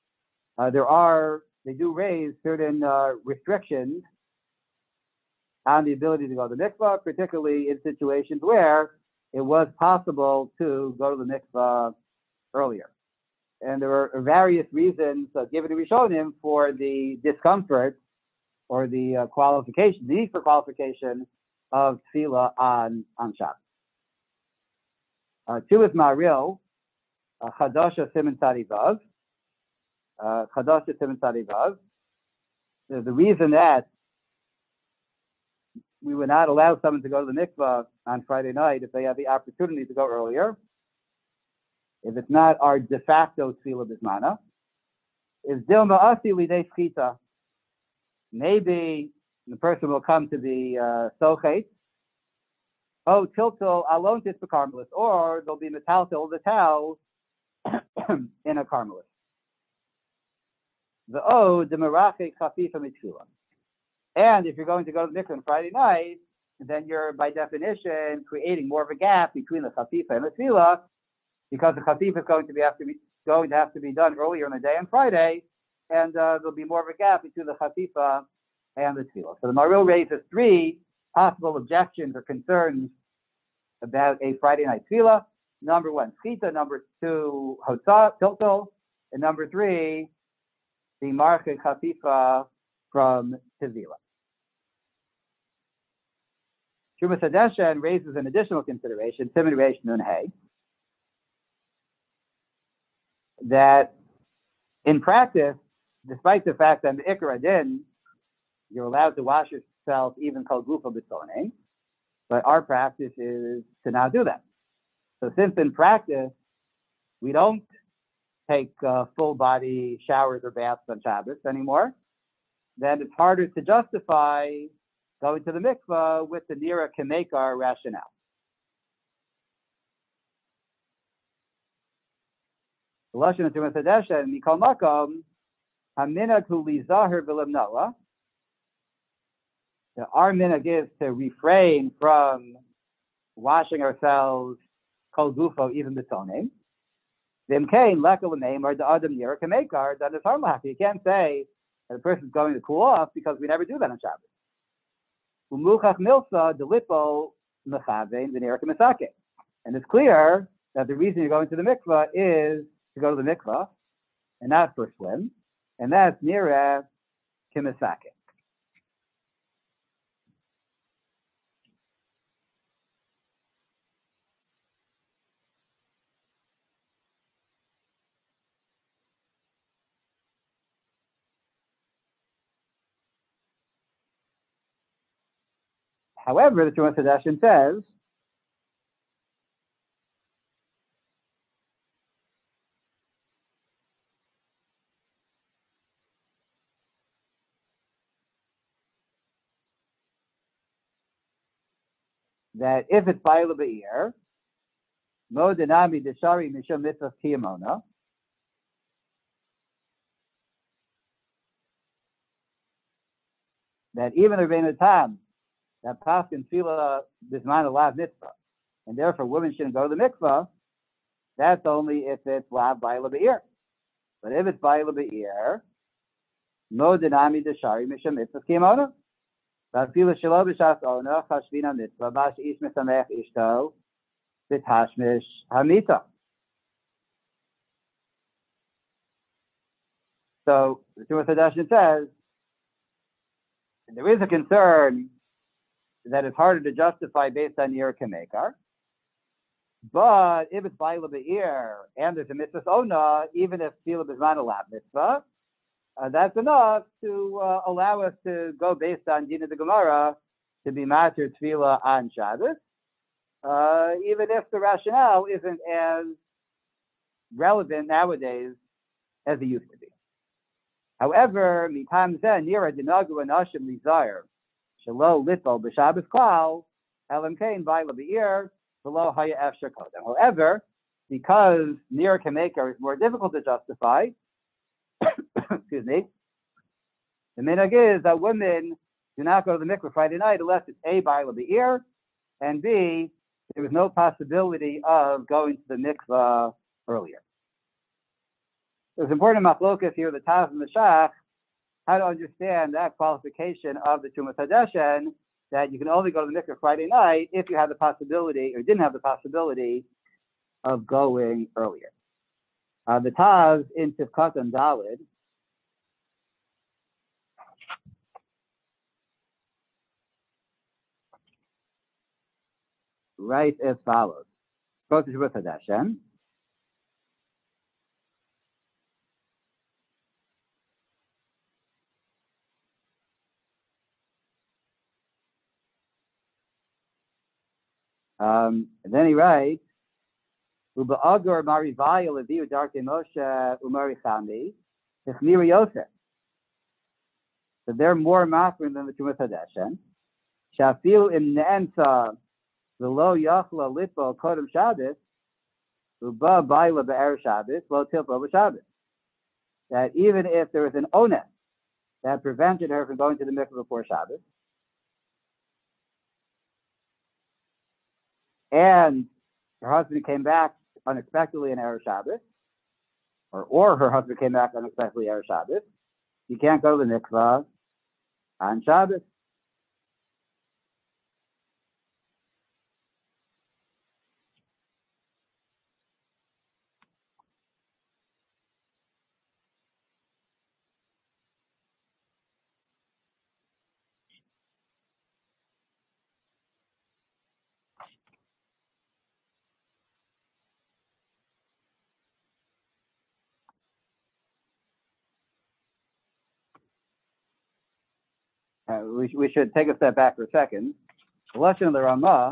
they do raise certain restrictions on the ability to go to the mikvah, particularly in situations where it was possible to go to the mikvah earlier. And there are various reasons given to Rishonim for the discomfort or the qualification, the need for qualification of Tefillah on Shabbos. Two is Maril, Chadasha Siman Tzadivav. Chadasha Siman Tzadivav. The reason that we would not allow someone to go to the mikvah on Friday night if they have the opportunity to go earlier, if it's not our de facto Tefillah Bismana, is Dilma Asi Lidei Shchita. Maybe the person will come to the Sochet, tiltil alon tis b'karmelis, or there'll be metaltil the towel in a karmelis. The de merache chafifa mitzvah. And if you're going to go to the mikvah on Friday night, then you're by definition creating more of a gap between the chafifa and the tefillah, because the chafifa is going to have to be done earlier in the day on Friday, and there'll be more of a gap between the chafifa and the tefillah. So the Maharil raises three possible objections or concerns about a Friday night tefillah. Number one, chita. Number two, hotzah, tiltal. And number three, the market chafifa from tefillah. Trumas Hadeshen raises an additional consideration, Siman Reish Nun Hey, that in practice, despite the fact that in the Ikar Adin, you're allowed to wash yourself even kol gufa b'tzonein, but our practice is to not do that. So since in practice, we don't take full body showers or baths on Shabbos anymore, then it's harder to justify going to the mikvah with the Nira Kamekar rationale. The Lashon of Trumas Hadeshen, Mikol Makom, Haminag hu lizahir v'limnala. Our minhag is to refrain from washing ourselves kol gufo, even b'tzonein. V'imkein lekel l'meim or the adam Nira Kamekar, then it's harmlach. You can't say that a person's going to cool off because we never do that on Shabbos. Umuchach milsa delipo mechavein v'nira k'misake. And it's clear that the reason you're going to the mikvah is to go to the mikvah and not for a swim, and that's nira k'misake. However, the Trumas Hadeshen says that if it's Baila Be'ir, Mo Denami Deshari Mishum Mitzvah Kiyamona, that even the Rebbeinu Tam, that Paskin Tefillah Bisman Alav Mitzvah, and therefore women shouldn't go to the mikvah, that's only if it's Lav Baila Be'ir. But if it's Baila Be'ir, Mo Denami Deshari Mishum Mitzvah Kiyamona, V'afilu Shelo B'shas Ona Chashvina Mitzvah Vash Ish Mesamech Ishto B'tashmish Hamita. So the Trumas Hadeshen says there is a concern that it's harder to justify based on Nira Kamekar, but if it's Baila Be'ir and there's a mitzvah Ona, even if Tefillah B'zman Alav Mitzvah, that's enough to allow us to go based on Dina de Gemara to be matir Tefillah on Shabbos, even if the rationale isn't as relevant nowadays as it used to be. However, mitam zen nira dinagu anashim lizayir shelo litol b'Shabbos klal elam kein Baila Be'ir below haya efshar kodem. However, because Nira Kamekar is more difficult to justify, excuse me, the minhag is that women do not go to the mikvah Friday night unless it's A, Baila Be'ir, and B, there was no possibility of going to the mikvah earlier. There's important machlokas here, the Taz and the Shach, how to understand that qualification of the Trumas Hadeshen, that you can only go to the mikvah Friday night if you have the possibility, or didn't have the possibility, of going earlier. The Taz in Tifkat and Dalid writes as follows. Go to Trumas Hadeshen. And then he writes, Uba'agor Marivaya Leviu Darke Moshe Umari Chami, Tichmiri Yosef. So they're more mafrin than the Trumas Hadeshen. Shafil im Ne'ensa V'lo Yachla Lipo Kodem Shabbos, Uba Baila Be'er Shabbos, Lo Tilpo B'Shabbos. That even if there was an onus that prevented her from going to the mikveh before Shabbos, and her husband came back unexpectedly in Erev Shabbos, or her husband came back unexpectedly Erev Shabbos, you can't go to the mikvah on Shabbos. We should take a step back for a second. The lesson of the Ramah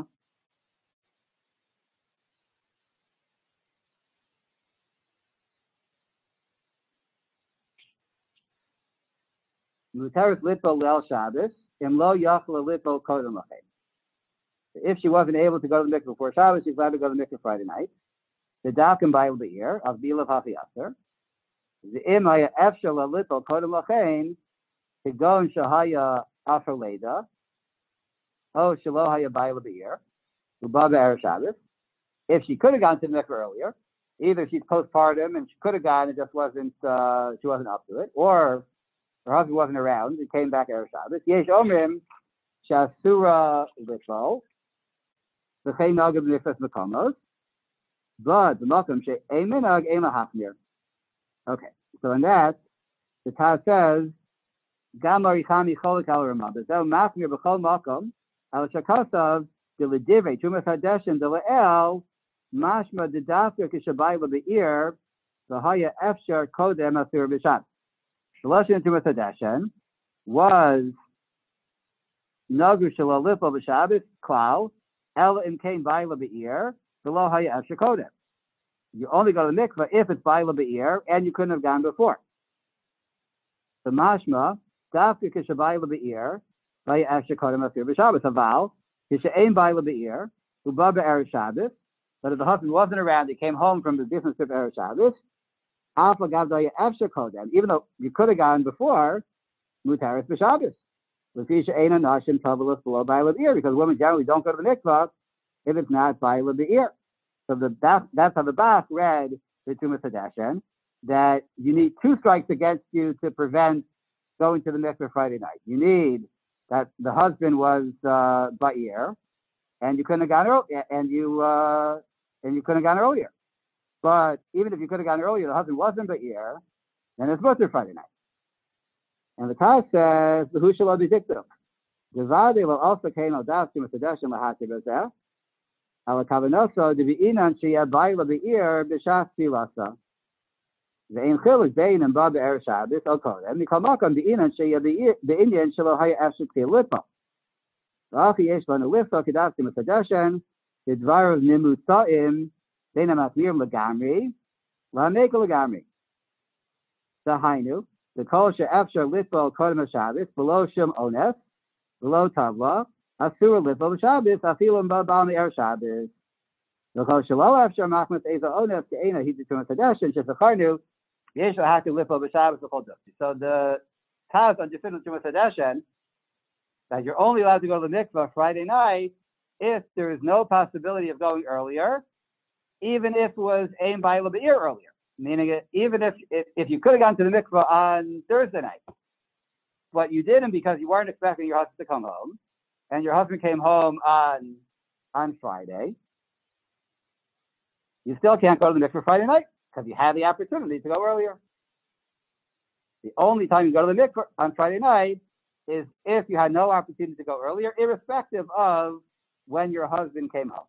Mutaris lipo leil Shabbos im lo yachla lipo kodem lachem. If she wasn't able to go to the mikvah before Shabbos, she's allowed to go to the mikvah Friday night. The dakim b'ayil be'ir of bilav hafi aser. The im haya efshel lipo kodem lachem to go in shahaya afer leda. Oh, shelo haya b'ayil be'ir ubah be'er Shabbos. If she could have gone to the mikvah earlier, either she's postpartum and she could have gone and just wasn't she wasn't up to it, or her husband wasn't around and came back Erev Shabbos. Yesh omrim shasura lipo v'chei nagam b'nifas mekamos, but the makom she'ein minag ein lahachmir. Okay, so in that, the Taz says, Gam arichami cholik al ramah, b'zeh machmir b'chol makom al shakasav d'ledivrei tumas hadeshin d'le'el mashma d'dafka k'shabai l'be'ir v'haya efshar kodem asur b'shat. The lesson to Methadeshen was Nagu Shalalipo B'Shabbos Klau El Imkain Baila Be'ir Below Haya Efshar Kodem. You only go to the mikvah if it's Baila Be'ir and you couldn't have gone before. The Mashma Dafka Kishabayla Be'ir Haya Efshar Kodem Asir B'Shabbos Aval Kishaim Baila Be'ir Uba Be'er Shabbos. But if the husband wasn't around, he came home from the distance of Erev Shabbos. Even though you could have gone before, mutaris b'Shabbos. Because women generally don't go to the mikvah if it's not ba'ila be'ir. So that's how the Bach read the Tumas Hadeshen, that you need two strikes against you to prevent going to the mikvah Friday night. You need that the husband was ba'ir, and you couldn't have gone earlier, and you couldn't have gone earlier. But even if you could have gone earlier, the husband wasn't Ba'ir, then it's Mutter Friday night. And the Taz says, the Hushal Abidiktum. The Vadi will also came al das to Methadeshem Lahati Bezeh. Al Kavanoso, the Vi'inan Shia Baila Ba'ir, Bishas Pilasa. The Ein Chilik Bein and Baba Er Shabbos, O Kodem, Mikal Makam, the Inan Shia the Indian Shalo Haya Efshik Lipa. The Achi Yesh Lana Lifta Kedas to Methadeshem, the Dvar of Nimusaim, Bein HaMasmir Lagamri, LaMekel Lagamri. The Hainu, the Kol She'efshar Litbo Kodem HaShabbos, below Shim Ones, below Tavla, Asura Litbo HaShabbos, Afilim Babal Me'er Shabbos. The Kol Shelo Efshar Machmas Eza Ones, Ke'ena Hizitum HaKadesh, Shesacharnu, Yesh Lahati Litbo HaShabbos, L'chol Dukti. So the Taz on Jefidus Tumas Hadeshen, that you're only allowed to go to the mikvah Friday night if there is no possibility of going earlier, even if it was Ein Baila Be'ir earlier. Meaning, even if you could have gone to the mikvah on Thursday night, but you didn't because you weren't expecting your husband to come home, and your husband came home on Friday, you still can't go to the mikvah Friday night because you had the opportunity to go earlier. The only time you go to the mikvah on Friday night is if you had no opportunity to go earlier, irrespective of when your husband came home.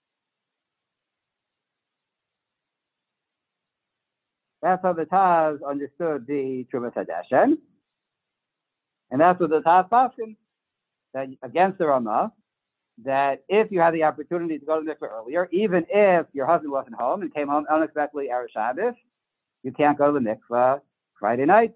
That's how the Taz understood the Tumas Hadeshen. And that's what the Taz paskin, that against the Ramah, that if you had the opportunity to go to the mikveh earlier, even if your husband wasn't home and came home unexpectedly Erev Shabbos, you can't go to the mikveh Friday night.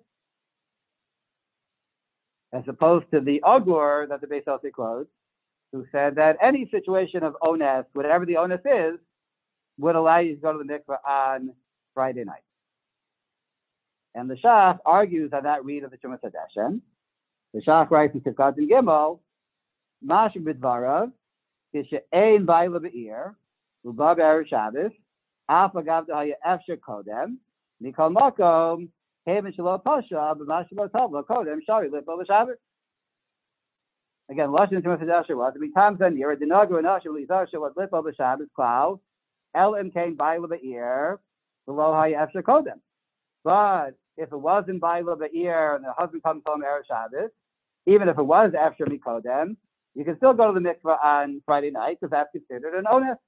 As opposed to the Agur that the Beis Hillel closed, who said that any situation of onus, whatever the onus is, would allow you to go to the mikveh on Friday night. And the Shach argues on that read of the Tumas Hadeshen. The Shach writes in Sivkat and Gimel, Mashim B'dvarav, Kishe'ein Baila Be'ir, Uba Be'er Shabbos, Af Agav Dahaya Efsher Kodem, Mikol Makom, Haven Shalom Pasha, B'Mashalo Tavla Kodem, Shari Lipo B'Shabbos. Again, Lashon Shema Fidasher was to be times and year, Dinagu and Asher Lizar was Lipo B'Shabbos, Klau, El Imkain Baila Be'ir, below Haya Efsher Kodem. But if it wasn't Baila Be'ir and the husband comes home Erev Shabbos, even if it was after Mikodem, you can still go to the mikveh on Friday night because that's considered an onus.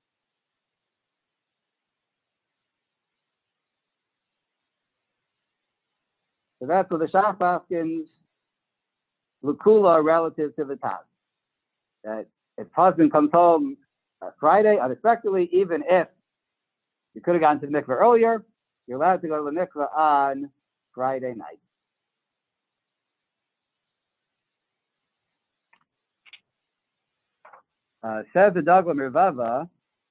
So that's what the Shach Paskins Lukula relative to the Taz. That if husband comes home Friday unexpectedly, even if you could have gone to the mikveh earlier, you're allowed to go to the mikveh on Friday night. Says the Dagla Mirvava,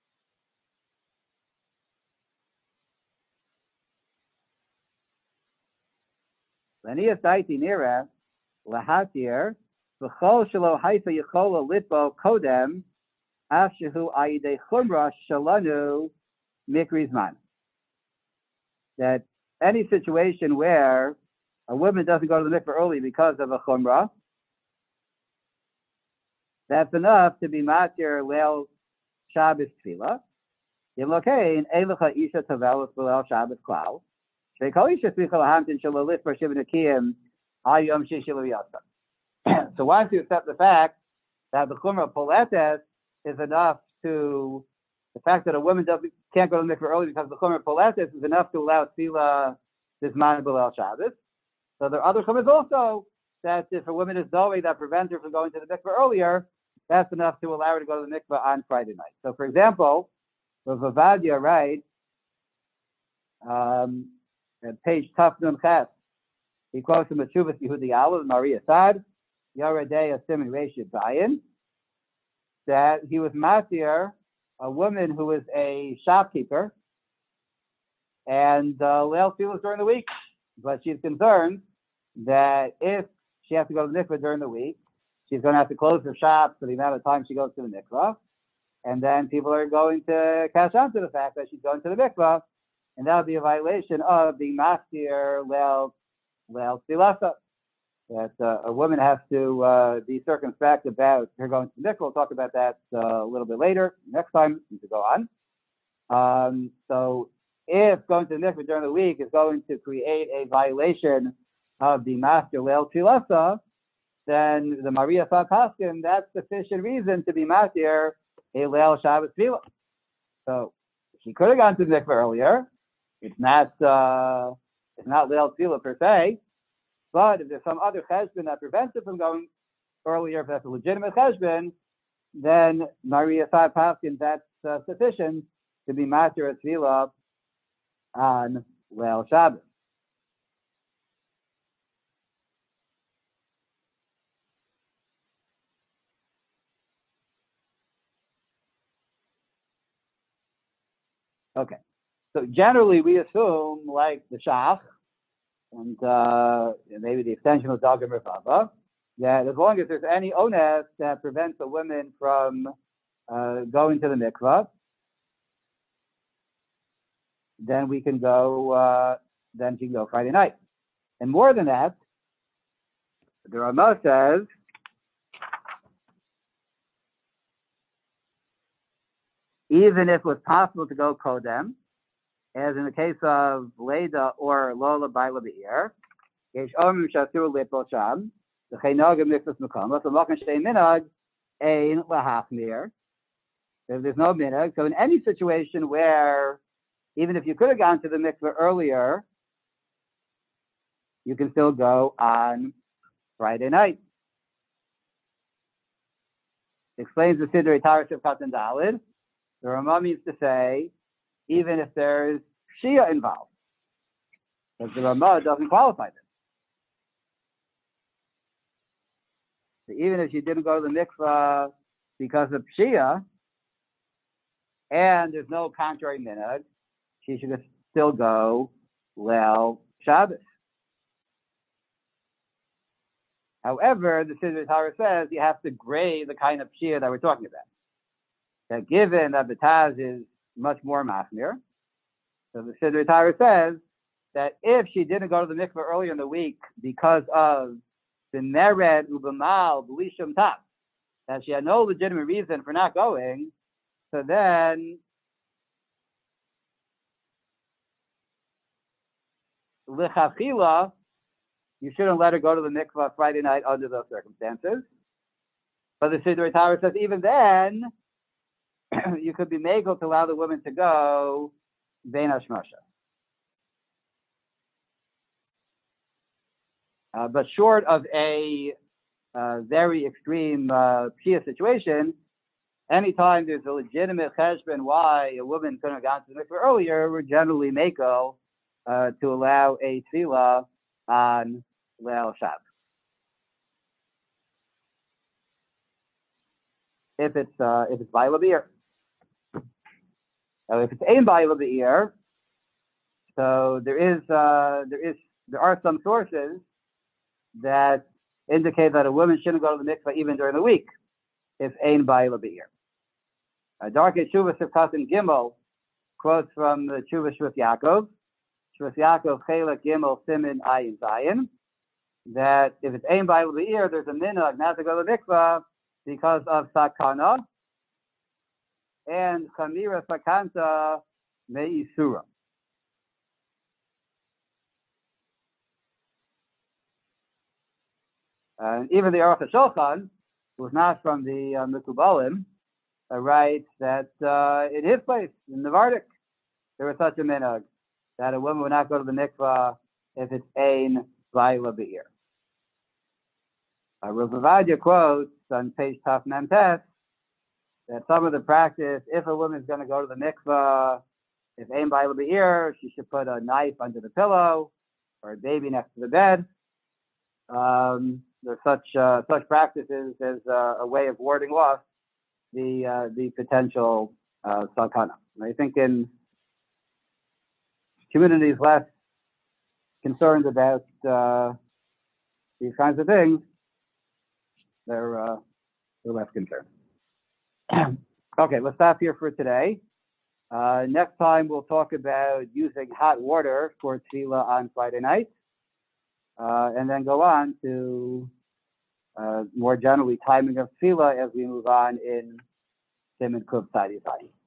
Lanias Daiti Nira, Lahatir, V'chol Shalo Haifa Yechola Litbo Kodem, Afshehu Aide Chumra Shalanu Mikrizman. That any situation where a woman doesn't go to the mikveh early because of a chumrah, that's enough to be matir leil Shabbos tefillah. Yimlokein eilecha isha tavelos leil Shabbos klau. Sheikol isha tzricha lahamtin shalalif bar shivin akiyim al yom shishil v'yasa. So once you accept the fact that the chumrah poletes is enough to, the fact that a woman can't go to the mikveh early because the chumrah poletes is enough to allow tefillah this man b'leil Shabbos. So there are other chumras also that if a woman is knowing that prevents her from going to the mikveh earlier, that's enough to allow her to go to the mikveh on Friday night. So, for example, Rav Ovadia writes at page Taf Nun Ches, he quotes from the Teshuvas Yehudi Aleph, Maria Sad, Yaredei Asim Reish Zayin, that he was matir a woman who was a shopkeeper and leil tefillah during the week, but she's concerned that if she has to go to the mikveh during the week, she's going to have to close her shop for the amount of time she goes to the mikveh, and then people are going to catch on to the fact that she's going to the mikveh, and that would be a violation of the mastir leil tefillah. That a woman has to be circumspect about her going to the mikveh. We'll talk about that a little bit later. Next time, we need to go on. So if going to the mikveh during the week is going to create a violation of the master leil tefillah, then the Maria Sad Paskin, that's sufficient reason to be matir a leil Shabbos tefillah. So she could have gone to the mikveh earlier. It's not leil tefillah per se, but if there's some other cheshbon that prevents it from going earlier, if that's a legitimate cheshbon, then Maria Sad Paskin, that's sufficient to be matir a tefillah on leil Shabbos. Okay, so generally we assume, like the Shach, and maybe the extension of Dagam Rafava, that as long as there's any onus that prevents a woman from going to the mikvah, then we can go. Then she can go Friday night. And more than that, the Ramah says, even if it was possible to go kodem, as in the case of Leda or Lola Baila Be'ir, Yesh Omrim Shasur Lipo Sham, the Cheinogim Mikvus Mekoma, so Mokan Shtei Minag, Ein Lahachmir. There's no minhag. So in any situation where, even if you could have gone to the mikveh earlier, you can still go on Friday night. Explains the Sidrei Taras of Katan Dalid. The Ramah means to say, even if there's Shia involved, because the Ramah doesn't qualify this. So even if she didn't go to the mikveh because of Shia, and there's no contrary minhag, she should still go leil Shabbos. However, the Siddur Torah says you have to grade the kind of Shia that we're talking about. that given that the Taz is much more machmir, so the Siddur Torah says that if she didn't go to the mikveh earlier in the week because of the mered ubemal b'lishum taf, that she had no legitimate reason for not going, so then lichavchila, you shouldn't let her go to the mikveh Friday night under those circumstances. But the Siddur Torah says even then, you could be able to allow the woman to go bein hashmasha. But short of a very extreme Pshia situation, anytime there's a legitimate cheshbon why a woman couldn't have gone to the mikveh earlier, we're generally meko to allow a tefillah on Leil Shav. If it's Baila Be'er. If it's Ein Baila Be'er, so there are some sources that indicate that a woman shouldn't go to the mikveh even during the week if Ein Baila Be'er. Darkei Shuvah Sifkasim Gimel quotes from the Shuvah Shvus Yaakov, Shvus Yaakov Chelek Gimel Simin Ayin Zayin, that if it's Ein Baila Be'er, there's a minhag not to go to the mikveh because of sakana and chamira sakanta me'isura. And even the Aruch HaShulchan, who's not from the Mekubalim, writes that in his place, in Navardik, there was such a minhag that a woman would not go to the mikvah if it's Ein Baila Be'er. Rav Ovadia quotes on page Taf Mem Tes that some of the practice, if a woman's going to go to the mikvah, if Ein Baila Be'er, she should put a knife under the pillow or a baby next to the bed. There's such practices as a way of warding off the potential sakana. I think in communities less concerned about these kinds of things, they're less concerned. Okay, let's stop here for today. Next time we'll talk about using hot water for tefillah on Friday night, and then go on to more generally timing of tefillah as we move on in Siman Kuf Tzadi Tzadi.